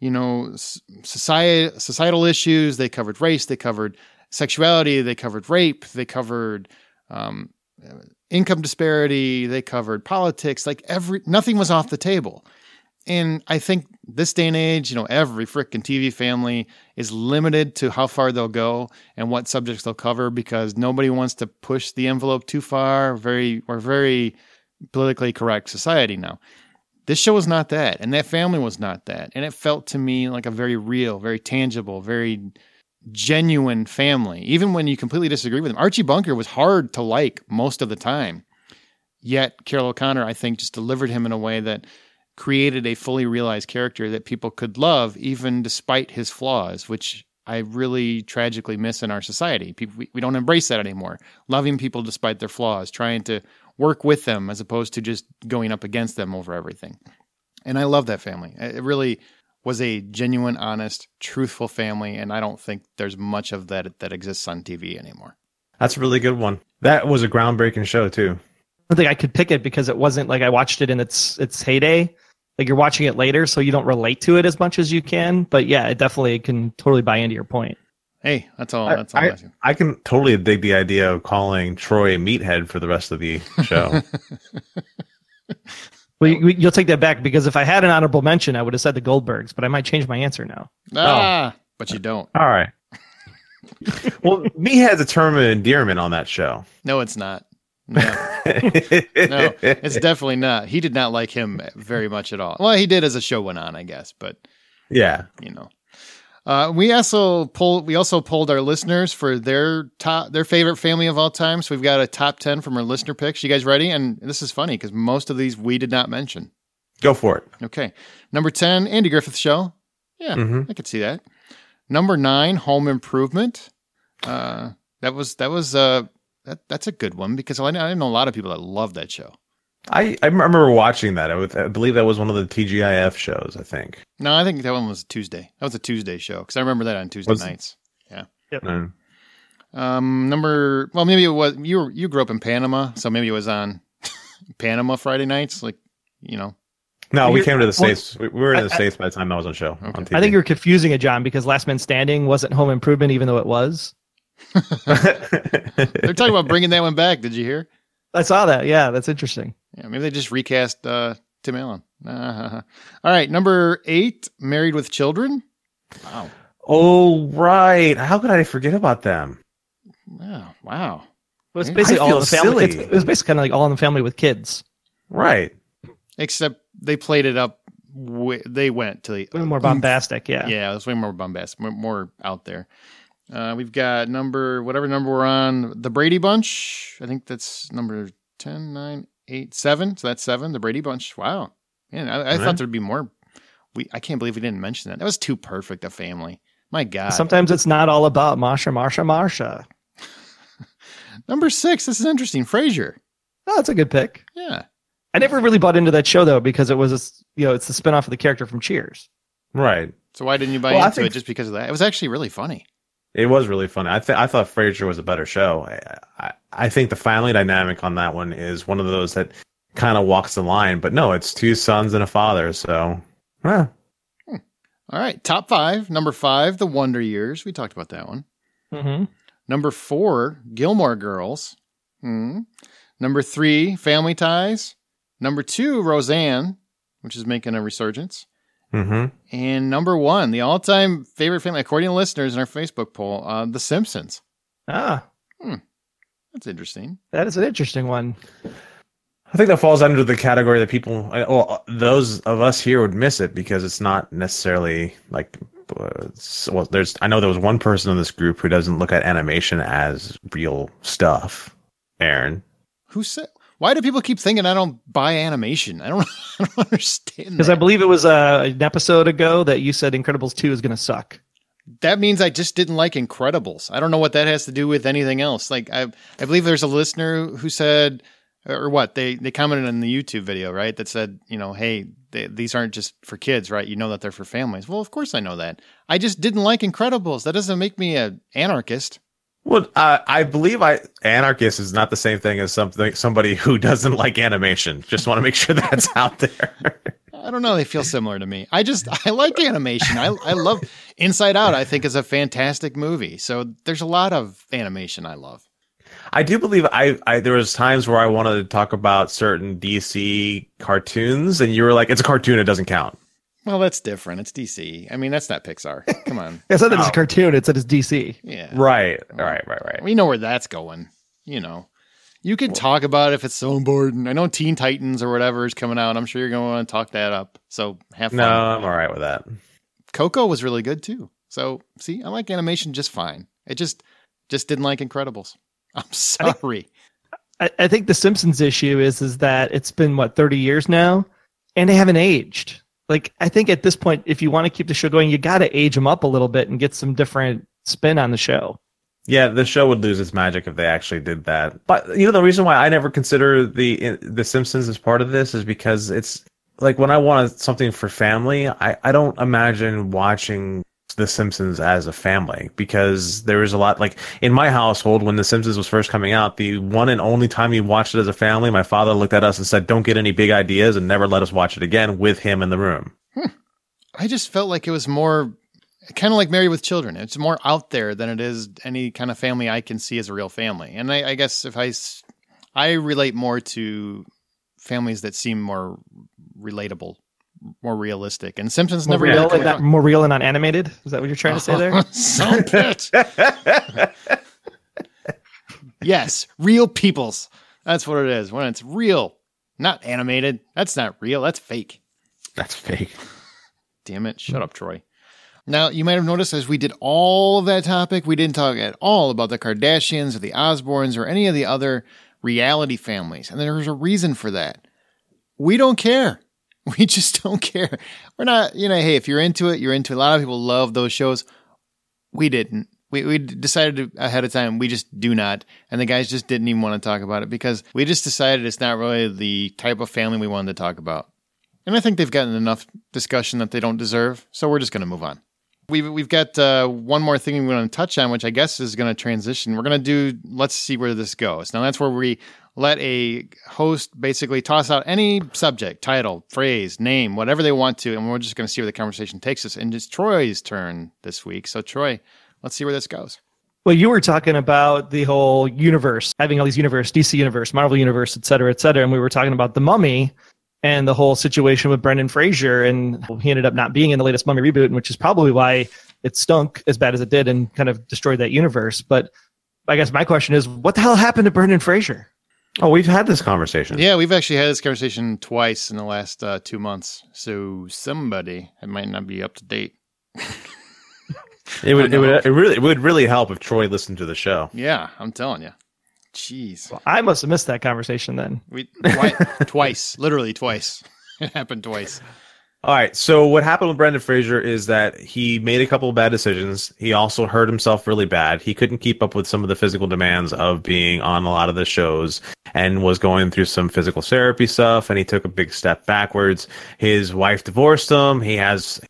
A: societal issues. They covered race. They covered sexuality. They covered rape. They covered income disparity. They covered politics. Nothing was off the table. And I think this day and age, every frickin' TV family is limited to how far they'll go and what subjects they'll cover because nobody wants to push the envelope too far. We're very politically correct society now. This show was not that, and that family was not that. And it felt to me like a very real, very tangible, very genuine family, even when you completely disagree with him. Archie Bunker was hard to like most of the time, yet Carroll O'Connor, I think, just delivered him in a way that created a fully realized character that people could love even despite his flaws, which I really tragically miss in our society. We don't embrace that anymore. Loving people despite their flaws, trying to work with them as opposed to just going up against them over everything. And I love that family. It really was a genuine, honest, truthful family, and I don't think there's much of that exists on TV anymore.
B: That's a really good one. That was a groundbreaking show, too.
C: don't think I could pick it because it wasn't like I watched it in its heyday. Like you're watching it later, so you don't relate to it as much as you can. But yeah, it definitely can totally buy into your point.
A: Hey, that's all.
B: I can totally dig the idea of calling Troy Meathead for the rest of the show.
C: Well, you'll take that back because if I had an honorable mention, I would have said the Goldbergs, but I might change my answer now.
A: But you don't.
B: All right. Well, Meathead's a term of endearment on that show.
A: No, it's not. No. No, it's definitely not. He did not like him very much at all. Well, he did as the show went on, I guess, but
B: yeah,
A: you know. We also polled our listeners for their favorite family of all time. So we've got a top 10 from our listener picks. You guys ready? And this is funny because most of these we did not mention.
B: Go for it.
A: Okay. Number 10, Andy Griffith Show. Yeah, I could see that. Number 9, Home Improvement. That's a good one because I know a lot of people that love that show.
B: I remember watching that. I believe that was one of the TGIF shows, I think.
A: No, I think that one was Tuesday. That was a Tuesday show because I remember that on Tuesday nights. Yeah.
C: Yep.
A: Maybe it was you grew up in Panama, so maybe it was on Panama Friday nights, like, you know.
B: No, we came to the States. We were in the States by the time I was on show. Okay. On TV.
C: I think you're confusing it, John, because Last Man Standing wasn't Home Improvement, even though it was.
A: They're talking about bringing that one back. Did you hear?
C: I saw that. Yeah, that's interesting.
A: Yeah, maybe they just recast Tim Allen. All right, number 8, Married with Children. Wow.
B: Oh, right. How could I forget about them?
A: Yeah, wow.
C: Well, it's basically all in the family. It was basically kind of like All in the Family with kids.
B: Right.
A: Except they played it up. They went to the
C: more bombastic. Yeah.
A: Yeah, it was way more bombastic, more out there. We've got whatever number we're on, the Brady Bunch. I think that's number 10, 9, 8, 7. So that's 7, the Brady Bunch. Wow. Man, I thought there'd be more. I can't believe we didn't mention that. That was too perfect a family. My God.
C: Sometimes it's not all about Marsha.
A: Number 6, this is interesting. Frasier.
C: Oh, that's a good pick.
A: Yeah.
C: I never really bought into that show, though, because it was, it's the spinoff of the character from Cheers.
B: Right.
A: So why didn't you buy into it just because of that? It was actually really funny.
B: It was really funny. I thought Frasier was a better show. I think the family dynamic on that one is one of those that kind of walks the line. But no, it's 2 sons and a father. So,
A: All right, top 5. Number 5, The Wonder Years. We talked about that one.
C: Mm-hmm.
A: Number 4, Gilmore Girls. Number 3, Family Ties. Number 2, Roseanne, which is making a resurgence. And number 1, the all-time favorite family, according to listeners in our Facebook poll, The Simpsons.
C: That's
A: interesting.
C: That is an interesting one.
B: I think that falls under the category that those of us here would miss it because it's not necessarily like. I know there was one person in this group who doesn't look at animation as real stuff. Aaron,
A: who said? Why do people keep thinking I don't buy animation? I don't understand.
C: Because I believe it was an episode ago that you said Incredibles 2 is going to suck.
A: That means I just didn't like Incredibles. I don't know what that has to do with anything else. Like I believe there's a listener who said, or what they commented on the YouTube video, right? That said, hey, these aren't just for kids, right? You know that they're for families. Well, of course I know that. I just didn't like Incredibles. That doesn't make me an anarchist.
B: Well, I belibe anarchist is not the same thing as somebody who doesn't like animation. Just want to make sure that's out there.
A: I don't know. They feel similar to me. I like animation. I love Inside Out. I think is a fantastic movie. So there's a lot of animation I love.
B: I do believe there was times where I wanted to talk about certain DC cartoons, and you were like, "It's a cartoon. It doesn't count."
A: Well, that's different. It's DC. I mean, that's not Pixar. Come on.
C: It's not that it's a cartoon. It's that it's DC.
A: Yeah.
B: Right.
A: We know where that's going. You can talk about it if it's so important. I know Teen Titans or whatever is coming out. I'm sure you're going to want to talk that up. So have fun.
B: No, I'm all right with that.
A: Coco was really good too. So see, I like animation just fine. It just didn't like Incredibles. I'm sorry.
C: I think the Simpsons issue is that it's been 30 years now, and they haven't aged. Like, I think at this point, if you want to keep the show going, you got to age them up a little bit and get some different spin on the show.
B: Yeah, the show would lose its magic if they actually did that. But the reason why I never consider the Simpsons as part of this is because it's like when I want something for family, I don't imagine watching The Simpsons as a family, because there was a lot, like in my household when The Simpsons was first coming out, the one and only time we watched it as a family, my father looked at us and said, "Don't get any big ideas," and never let us watch it again with him in the room.
A: I just felt like it was more kind of like Married with Children. It's more out there than it is any kind of family I can see as a real family. And I guess if I relate more to families that seem more relatable, more realistic. And Simpsons
C: More
A: never
C: real,
A: really
C: and not, more real and not animated. Is that what you're trying to say there?
A: Son of a bitch. Yes, real peoples. That's what it is. When it's real, not animated. That's not real. That's fake.
B: That's fake.
A: Damn it. Shut up, Troy. Now, you might have noticed as we did all of that topic, we didn't talk at all about the Kardashians or the Osbournes or any of the other reality families. And there's a reason for that. We don't care. We just don't care. We're not, hey, if you're into it, you're into it. A lot of people love those shows. We didn't. We decided ahead of time, we just do not. And the guys just didn't even want to talk about it because we just decided it's not really the type of family we wanted to talk about. And I think they've gotten enough discussion that they don't deserve. So we're just going to move on. We've got one more thing we want to touch on, which I guess is going to transition. We're going to do, let's see where this goes. Now, that's where we let a host basically toss out any subject, title, phrase, name, whatever they want to, and we're just going to see where the conversation takes us. And it's Troy's turn this week. So, Troy, let's see where this goes.
C: Well, you were talking about the whole universe, having all these universe, DC Universe, Marvel Universe, et cetera, and we were talking about The Mummy and the whole situation with Brendan Fraser, and he ended up not being in the latest Mummy reboot, which is probably why it stunk as bad as it did and kind of destroyed that universe. But I guess my question is, what the hell happened to Brendan Fraser?
B: Oh, we've had this conversation.
A: Yeah, we've actually had this conversation twice in the last 2 months. So somebody, it might not be up to date.
B: It would really help if Troy listened to the show.
A: Yeah, I'm telling you. Jeez.
C: Well, I must have missed that conversation then.
A: Twice, literally twice. It happened twice.
B: All right. So what happened with Brendan Fraser is that he made a couple of bad decisions. He also hurt himself really bad. He couldn't keep up with some of the physical demands of being on a lot of the shows and was going through some physical therapy stuff. And he took a big step backwards. His wife divorced him. He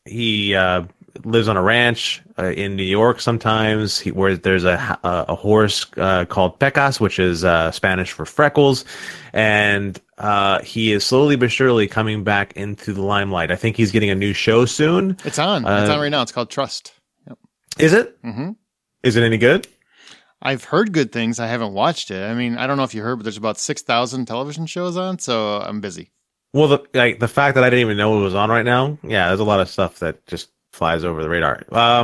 B: lives on a ranch in New York sometimes, where there's a horse called Pecas, which is Spanish for freckles. And he is slowly but surely coming back into the limelight. I think he's getting a new show soon.
A: It's on. It's on right now. It's called Trust. Yep.
B: Is it?
A: Mm-hmm.
B: Is it any good?
A: I've heard good things. I haven't watched it. I mean, I don't know if you heard, but there's about 6,000 television shows on, so I'm busy.
B: Well, the fact that I didn't even know it was on right now, yeah, there's a lot of stuff that just flies over the radar.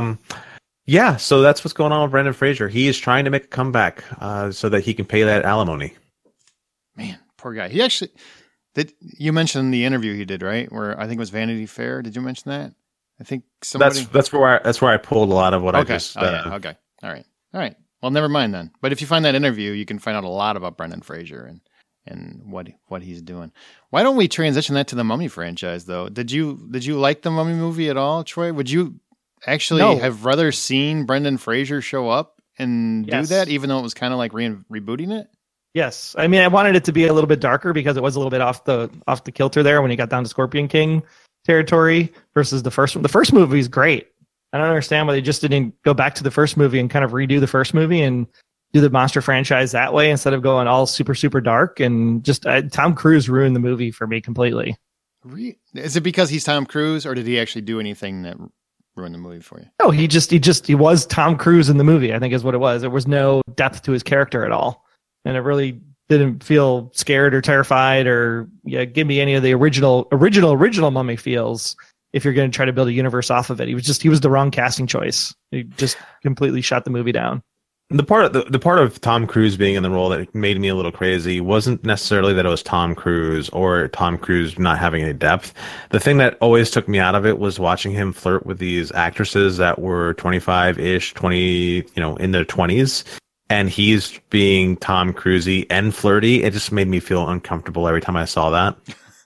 B: Yeah, so that's what's going on with Brendan Fraser. He is trying to make a comeback so that he can pay that alimony.
A: Man, poor guy. He actually you mentioned the interview he did, right? Where I think it was Vanity Fair. Did you mention that? I think somebody.
B: That's where I pulled a lot of what I just.
A: Okay. All right. Well, never mind then. But if you find that interview, you can find out a lot about Brendan Fraser and what he's doing. Why don't we transition that to the Mummy franchise, though? Did you like the Mummy movie at all, Troy? Would you actually have rather seen Brendan Fraser show up and do that, even though it was kind of like rebooting it?
C: Yes, I mean, I wanted it to be a little bit darker because it was a little bit off the kilter there when he got down to Scorpion King territory versus the first one. The first movie is great. I don't understand why they just didn't go back to the first movie and kind of redo the first movie and do the monster franchise that way instead of going all super, super dark. And just Tom Cruise ruined the movie for me completely.
A: Is it because he's Tom Cruise, or did he actually do anything that ruined the movie for you?
C: No, he was Tom Cruise in the movie, I think is what it was. There was no depth to his character at all. And it really didn't feel scared or terrified or give me any of the original Mummy feels if you're going to try to build a universe off of it. He was the wrong casting choice. He just completely shut the movie down.
B: The part of Tom Cruise being in the role that made me a little crazy wasn't necessarily that it was Tom Cruise or Tom Cruise not having any depth. The thing that always took me out of it was watching him flirt with these actresses that were 25-ish, 20, in their 20s. And he's being Tom Cruise-y and flirty. It just made me feel uncomfortable every time I saw that.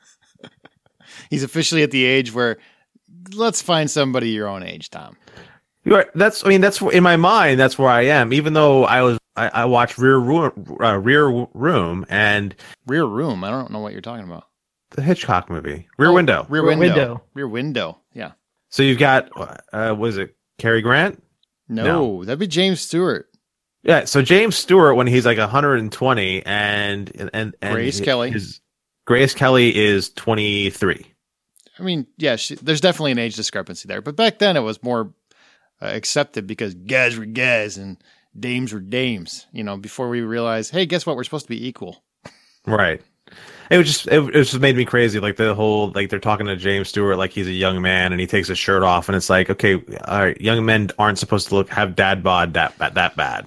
A: He's officially at the age where let's find somebody your own age, Tom.
B: That's in my mind. That's where I am. Even though I watched Rear Room and
A: Rear Room. I don't know what you're talking about.
B: The Hitchcock movie, Rear Window.
A: Rear Window. Yeah.
B: So you've got was it Cary Grant?
A: No, that'd be James Stewart.
B: Yeah, so James Stewart when he's like 120 and
A: Grace Kelly.
B: Grace Kelly is 23.
A: I mean, yeah, there's definitely an age discrepancy there. But back then it was more accepted because guys were guys and dames were dames, before we realized, hey, guess what? We're supposed to be equal.
B: Right. It just made me crazy. Like the whole, like they're talking to James Stewart like he's a young man and he takes his shirt off and it's like, okay, all right, young men aren't supposed to have dad bod that bad.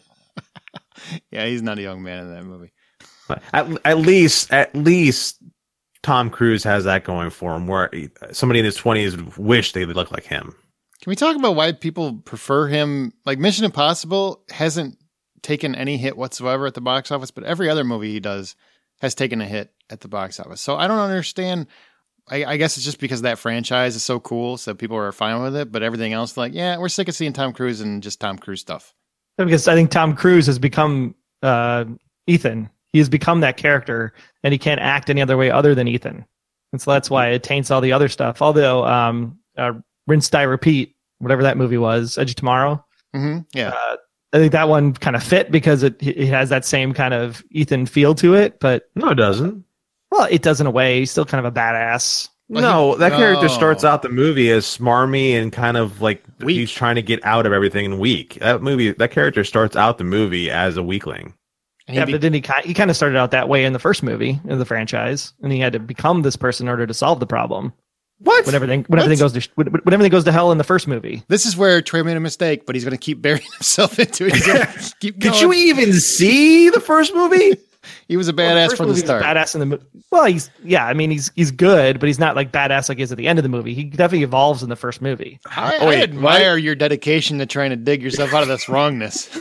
A: Yeah, he's not a young man in that movie.
B: At least Tom Cruise has that going for him, where somebody in his 20s wish they would look like him.
A: Can we talk about why people prefer him? Like Mission Impossible hasn't taken any hit whatsoever at the box office, but every other movie he does has taken a hit at the box office. So I don't understand. I guess it's just because that franchise is so cool, so people are fine with it. But everything else, like, yeah, we're sick of seeing Tom Cruise and just Tom Cruise stuff.
C: Because I think Tom Cruise has become Ethan. He has become that character, and he can't act any other way other than Ethan. And so that's why it taints all the other stuff. Although Rinse, Die, Repeat, whatever that movie was, Edge of Tomorrow.
A: Mm-hmm. Yeah.
C: I think that one kind of fit because it has that same kind of Ethan feel to it. But
B: no, it doesn't.
C: Well, it does in a way. He's still kind of a badass.
B: That character starts out the movie as smarmy and kind of like weak. He's trying to get out of everything and weak. That character starts out the movie as a weakling.
C: But then he kind of started out that way in the first movie of the franchise, and he had to become this person in order to solve the problem.
A: What?
C: When everything goes to hell in the first movie.
A: This is where Troy made a mistake, but he's going to keep burying himself into it. Keep going.
B: Did you even see the first movie?
A: He was a badass from the start.
C: Badass in the movie. Well, he's good, but he's not like badass like he is at the end of the movie. He definitely evolves in the first movie.
A: I admire your dedication to trying to dig yourself out of this wrongness.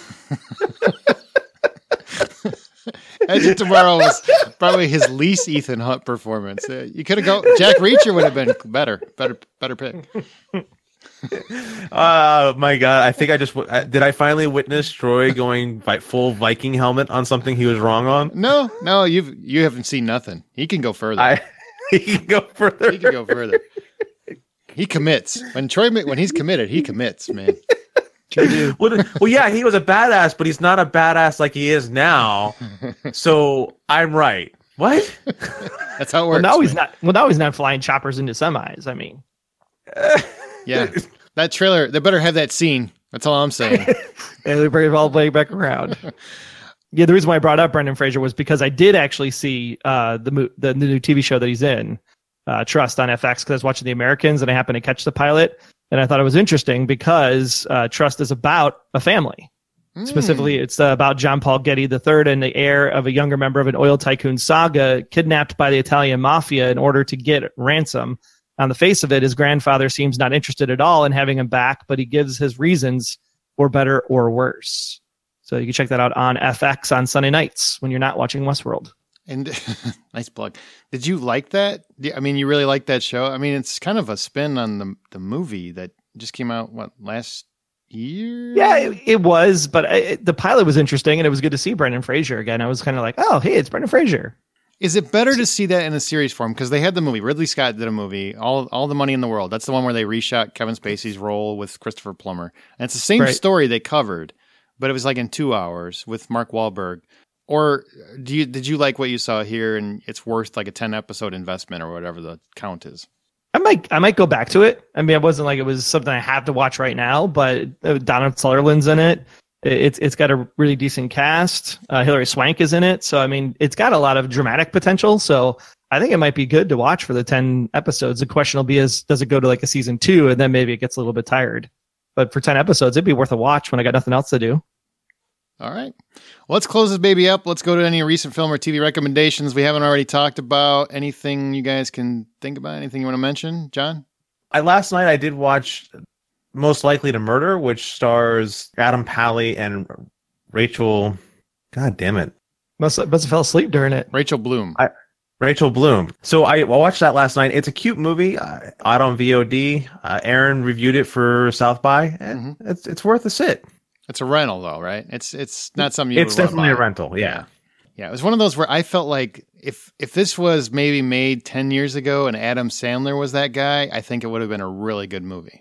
A: Edge of Tomorrow was probably his least Ethan Hunt performance. You could have gone. Jack Reacher would have been better pick.
B: Oh my god! I think did I finally witness Troy going full Viking helmet on something he was wrong on?
A: No, you haven't seen nothing. He can go further.
B: He can go further.
A: He commits when he's committed. He commits, man.
B: Well, yeah, he was a badass, but he's not a badass like he is now. So I'm right. What?
A: That's how it works.
C: Now he's not flying choppers into semis. I mean,
A: yeah, that trailer. They better have that scene. That's all I'm saying.
C: And they bring it all the way back around. Yeah, the reason why I brought up Brendan Fraser was because I did actually see the new TV show that he's in, Trust on FX, because I was watching The Americans and I happened to catch the pilot. And I thought it was interesting because Trust is about a family. Specifically, it's about John Paul Getty III and the heir of a younger member of an oil tycoon saga kidnapped by the Italian mafia in order to get ransom. On the face of it, his grandfather seems not interested at all in having him back, but he gives his reasons for better or worse. So you can check that out on FX on Sunday nights when you're not watching Westworld.
A: And nice plug. Did you like that? I mean, you really like that show? I mean, it's kind of a spin on the movie that just came out, last year?
C: Yeah, it was, but the pilot was interesting, and it was good to see Brendan Fraser again. I was kind of like, oh, hey, it's Brendan Fraser.
A: Is it better to see that in a series form? Because they had the movie. Ridley Scott did a movie, All the Money in the World. That's the one where they reshot Kevin Spacey's role with Christopher Plummer. And it's the same story they covered, but it was like in 2 hours with Mark Wahlberg. Or did you like what you saw here and it's worth like a 10-episode investment or whatever the count is?
C: I might go back to it. I mean, it wasn't like it was something I have to watch right now, but Donald Sutherland's in it. It's got a really decent cast. Hilary Swank is in it. So, I mean, it's got a lot of dramatic potential. So I think it might be good to watch for the 10 episodes. The question will be does it go to like a season 2 and then maybe it gets a little bit tired? But for 10 episodes, it'd be worth a watch when I got nothing else to do.
A: All right. Well, let's close this baby up. Let's go to any recent film or TV recommendations we haven't already talked about. Anything you guys can think about? Anything you want to mention, John?
B: Last night I did watch Most Likely to Murder, which stars Adam Pally and Rachel. God damn it.
C: Must have fell asleep during it.
A: Rachel Bloom.
B: Rachel Bloom. So I watched that last night. It's a cute movie out on VOD. Aaron reviewed it for South by, and it's worth a sit.
A: It's a rental, though, right? It's not something you.
B: It's definitely a rental. Yeah.
A: It was one of those where I felt like if this was maybe made 10 years ago and Adam Sandler was that guy, I think it would have been a really good movie.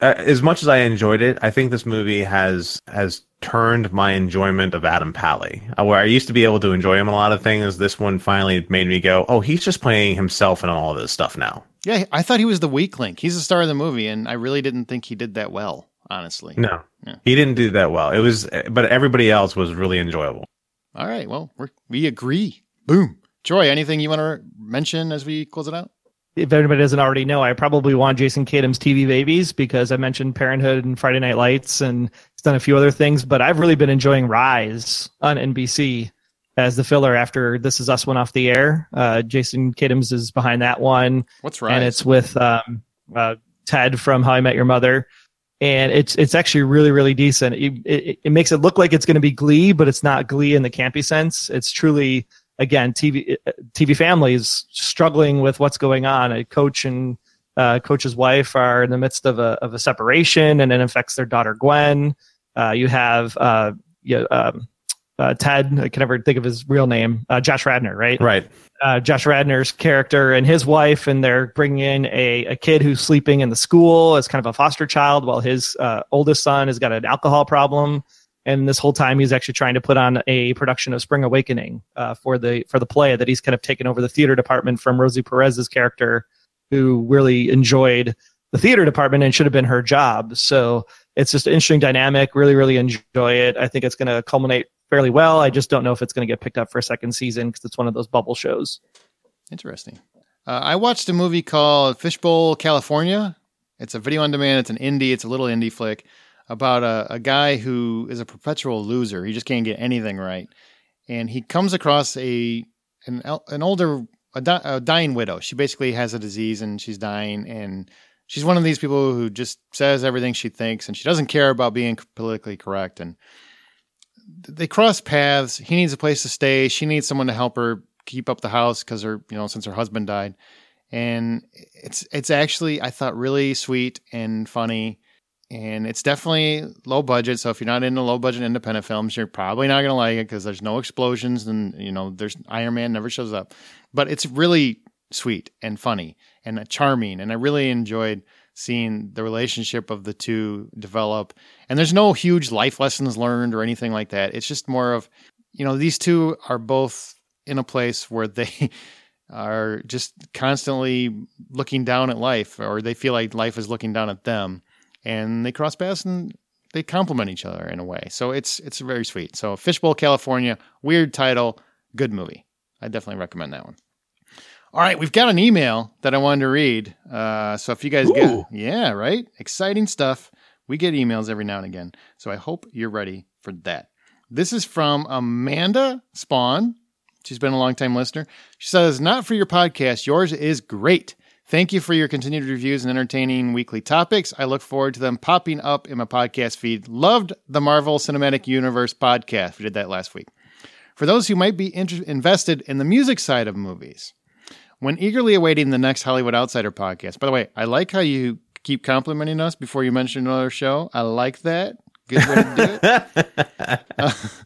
B: as much as I enjoyed it, I think this movie has turned my enjoyment of Adam Pally. Where I used to be able to enjoy him in a lot of things, this one finally made me go, oh, he's just playing himself in all of this stuff now.
A: Yeah, I thought he was the weak link. He's the star of the movie, and I really didn't think he did that well, honestly.
B: No, he didn't do that well. But everybody else was really enjoyable.
A: All right, well, we agree. Boom. Troy, anything you want to mention as we close it out?
C: If anybody doesn't already know, I probably want Jason Tatum's TV babies because I mentioned Parenthood and Friday Night Lights, and he's done a few other things, but I've really been enjoying Rise on NBC as the filler after This Is Us went off the air. Jason Tatum's is behind that one.
A: What's Rise?
C: And it's with Ted from How I Met Your Mother. And it's actually really, really decent. It makes it look like it's going to be Glee, but it's not Glee in the campy sense. It's truly, again, TV families struggling with what's going on. A coach and coach's wife are in the midst of a separation, and it affects their daughter Gwen. You have Ted, I can never think of his real name, Josh Radnor, right?
B: Right.
C: Josh Radnor's character and his wife, and they're bringing in a kid who's sleeping in the school as kind of a foster child while his oldest son has got an alcohol problem. And this whole time he's actually trying to put on a production of Spring Awakening for the play that he's kind of taken over the theater department from Rosie Perez's character, who really enjoyed the theater department and should have been her job. So it's just an interesting dynamic. Really, really enjoy it. I think it's going to culminate fairly well. I just don't know if it's going to get picked up for a second season because it's one of those bubble shows.
A: Interesting. I watched a movie called Fishbowl, California. It's a video on demand. It's an indie. It's a little indie flick about a guy who is a perpetual loser. He just can't get anything right. And he comes across a dying widow. She basically has a disease and she's dying, and she's one of these people who just says everything she thinks, and she doesn't care about being politically correct. And they cross paths. He needs a place to stay. She needs someone to help her keep up the house because since her husband died. And it's actually, I thought, really sweet and funny. And it's definitely low budget. So if you're not into low budget independent films, you're probably not going to like it because there's no explosions and, there's Iron Man never shows up. But it's really sweet and funny and charming. And I really enjoyed seeing the relationship of the two develop. And there's no huge life lessons learned or anything like that. It's just more of, these two are both in a place where they are just constantly looking down at life, or they feel like life is looking down at them. And they cross paths and they complement each other in a way. So it's very sweet. So Fishbowl, California, weird title, good movie. I definitely recommend that one. All right, we've got an email that I wanted to read. So if you guys yeah, right? Exciting stuff. We get emails every now and again. So I hope you're ready for that. This is from Amanda Spawn. She's been a longtime listener. She says, not for your podcast. Yours is great. Thank you for your continued reviews and entertaining weekly topics. I look forward to them popping up in my podcast feed. Loved the Marvel Cinematic Universe podcast. We did that last week. For those who might be invested in the music side of movies, when eagerly awaiting the next Hollywood Outsider podcast. By the way, I like how you keep complimenting us before you mention another show. I like that. Good way to do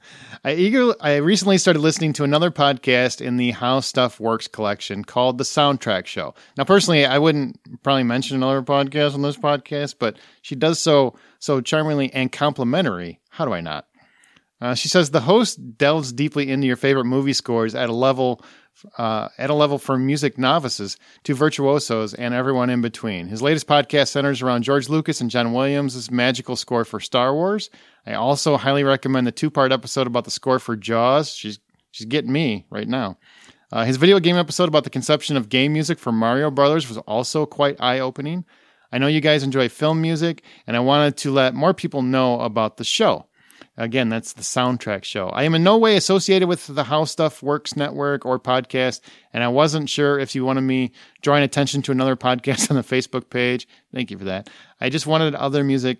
A: it. I recently started listening to another podcast in the How Stuff Works collection called The Soundtrack Show. Now, personally, I wouldn't probably mention another podcast on this podcast, but she does so charmingly and complimentary. How do I not? She says the host delves deeply into your favorite movie scores at a level for music novices to virtuosos and everyone in between. His latest podcast centers around George Lucas and John Williams' magical score for Star Wars. I also highly recommend the 2-part episode about the score for Jaws. She's getting me right now. His video game episode about the conception of game music for Mario Brothers was also quite eye-opening. I know you guys enjoy film music, and I wanted to let more people know about the show. Again, that's the Soundtrack Show. I am in no way associated with the How Stuff Works network or podcast, and I wasn't sure if you wanted me drawing attention to another podcast on the Facebook page. Thank you for that. I just wanted other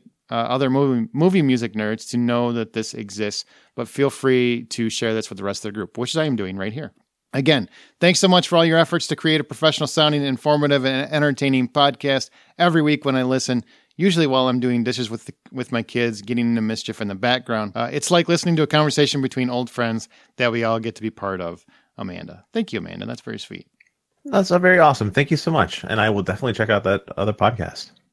A: movie music nerds to know that this exists, but feel free to share this with the rest of the group, which I am doing right here. Again, thanks so much for all your efforts to create a professional sounding, informative, and entertaining podcast every week when I listen. Usually while I'm doing dishes with my kids, getting into mischief in the background. It's like listening to a conversation between old friends that we all get to be part of. Amanda. Thank you, Amanda. That's very sweet.
B: That's very awesome. Thank you so much. And I will definitely check out that other podcast.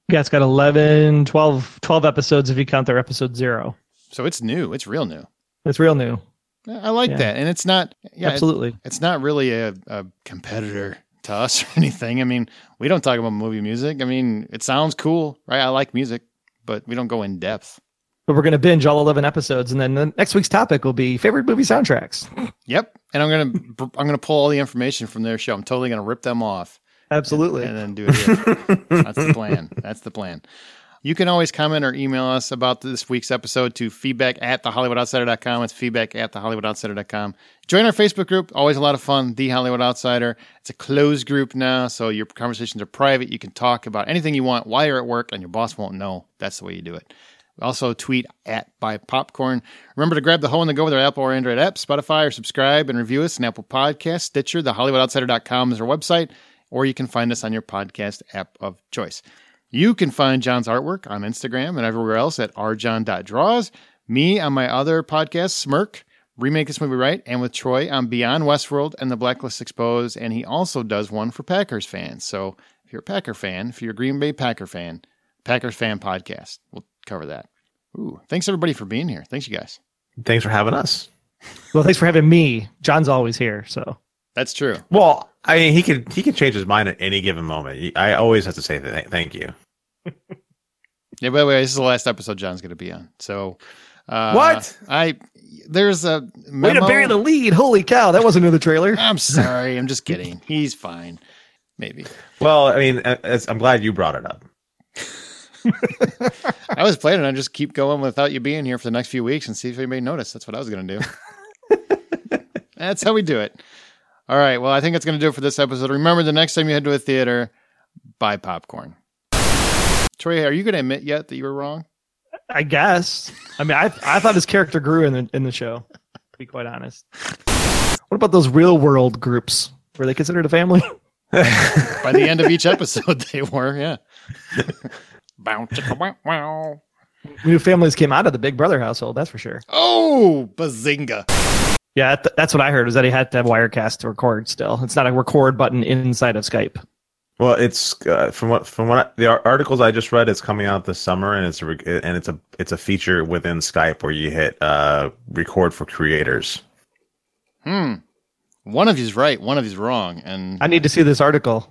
C: Yeah, it's got 11, 12 episodes if you count their episode 0.
A: So it's new. It's real new.
C: It's real new.
A: I like that. And it's not,
C: Absolutely.
A: It's not really a competitor to us or anything. I mean, we don't talk about movie music. I mean, it sounds cool, right? I like music, but we don't go in depth.
C: But we're going to binge all 11 episodes, and then the next week's topic will be favorite movie soundtracks.
A: Yep. And I'm gonna pull all the information from their show. I'm totally gonna rip them off.
C: Absolutely.
A: And then do it here. That's the plan. That's the plan. You can always comment or email us about this week's episode to feedback@thehollywoodoutsider.com. It's feedback@thehollywoodoutsider.com. Join our Facebook group. Always a lot of fun. The Hollywood Outsider. It's a closed group now, so your conversations are private. You can talk about anything you want while you're at work, and your boss won't know. That's the way you do it. Also, tweet @BuyPopcorn. Remember to grab the Ho and the Go with our Apple or Android app, Spotify, or subscribe and review us on Apple Podcasts, Stitcher. TheHollywoodOutsider.com is our website, or you can find us on your podcast app of choice. You can find John's artwork on Instagram and everywhere else at rjohn.draws. Me on my other podcast, Smirk, Remake This Movie Right, and with Troy on Beyond Westworld and The Blacklist Exposed, and he also does one for Packers fans. So if you're a Packer fan, if you're a Green Bay Packer fan, Packers Fan Podcast, we'll cover that. Ooh, thanks everybody for being here. Thanks, you guys.
B: Thanks for having us.
C: Well, thanks for having me. John's always here, so.
A: That's true.
B: Well, I mean, he can change his mind at any given moment. I always have to say thank you.
A: Yeah, by the way, this is the last episode John's going to be on. So,
B: what?
A: There's a memo.
C: Way to bury the lead. Holy cow, that wasn't in the trailer.
A: I'm sorry. I'm just kidding. He's fine. Maybe.
B: Well, I mean, I'm glad you brought it up.
A: I was planning on just keep going without you being here for the next few weeks and see if anybody noticed. That's what I was going to do. That's how we do it. All right. Well, I think that's going to do it for this episode. Remember, the next time you head to a theater, buy popcorn. Troy, are you going to admit yet that you were wrong?
C: I guess. I mean, I thought his character grew in the show, to be quite honest. What about those real world groups? Were they considered a family?
A: By the end of each episode, they were, yeah. Bow, chicka, wow.
C: New families came out of the Big Brother household, that's for sure.
A: Oh, bazinga.
C: Yeah, that's what I heard, was that he had to have Wirecast to record still. It's not a record button inside of Skype.
B: Well, it's from what the articles I just read, it's coming out this summer, and it's a feature within Skype where you hit record for creators.
A: One of you's right, one of you's wrong, and
C: I need to see this article.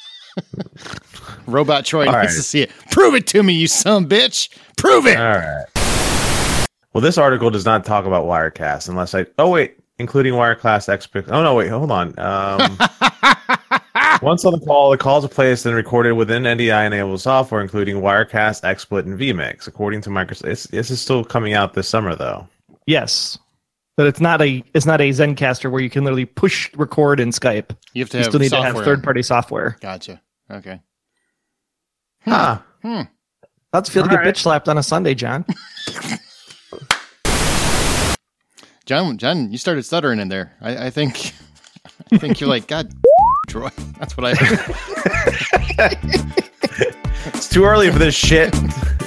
A: Robot Troy needs
B: right.
A: to see it. Prove it to me, you son of a bitch. Prove it.
B: All right. Well, this article does not talk about Wirecast unless including Wirecast expert. Oh no, wait, hold on. Once on the call, the calls are placed and recorded within NDI-enabled software, including Wirecast, XSplit, and vMix. According to Microsoft, this is still coming out this summer, though.
C: Yes, but it's not a Zencaster where you can literally push record in Skype.
A: You have to have
C: still need
A: software.
C: to have third-party software.
A: Gotcha. Okay.
B: Huh.
C: How's it feel to get bitch slapped on a Sunday, John?
A: John, you started stuttering in there. I think you're like, God, Troy. That's what I heard.
B: It's too early for this shit.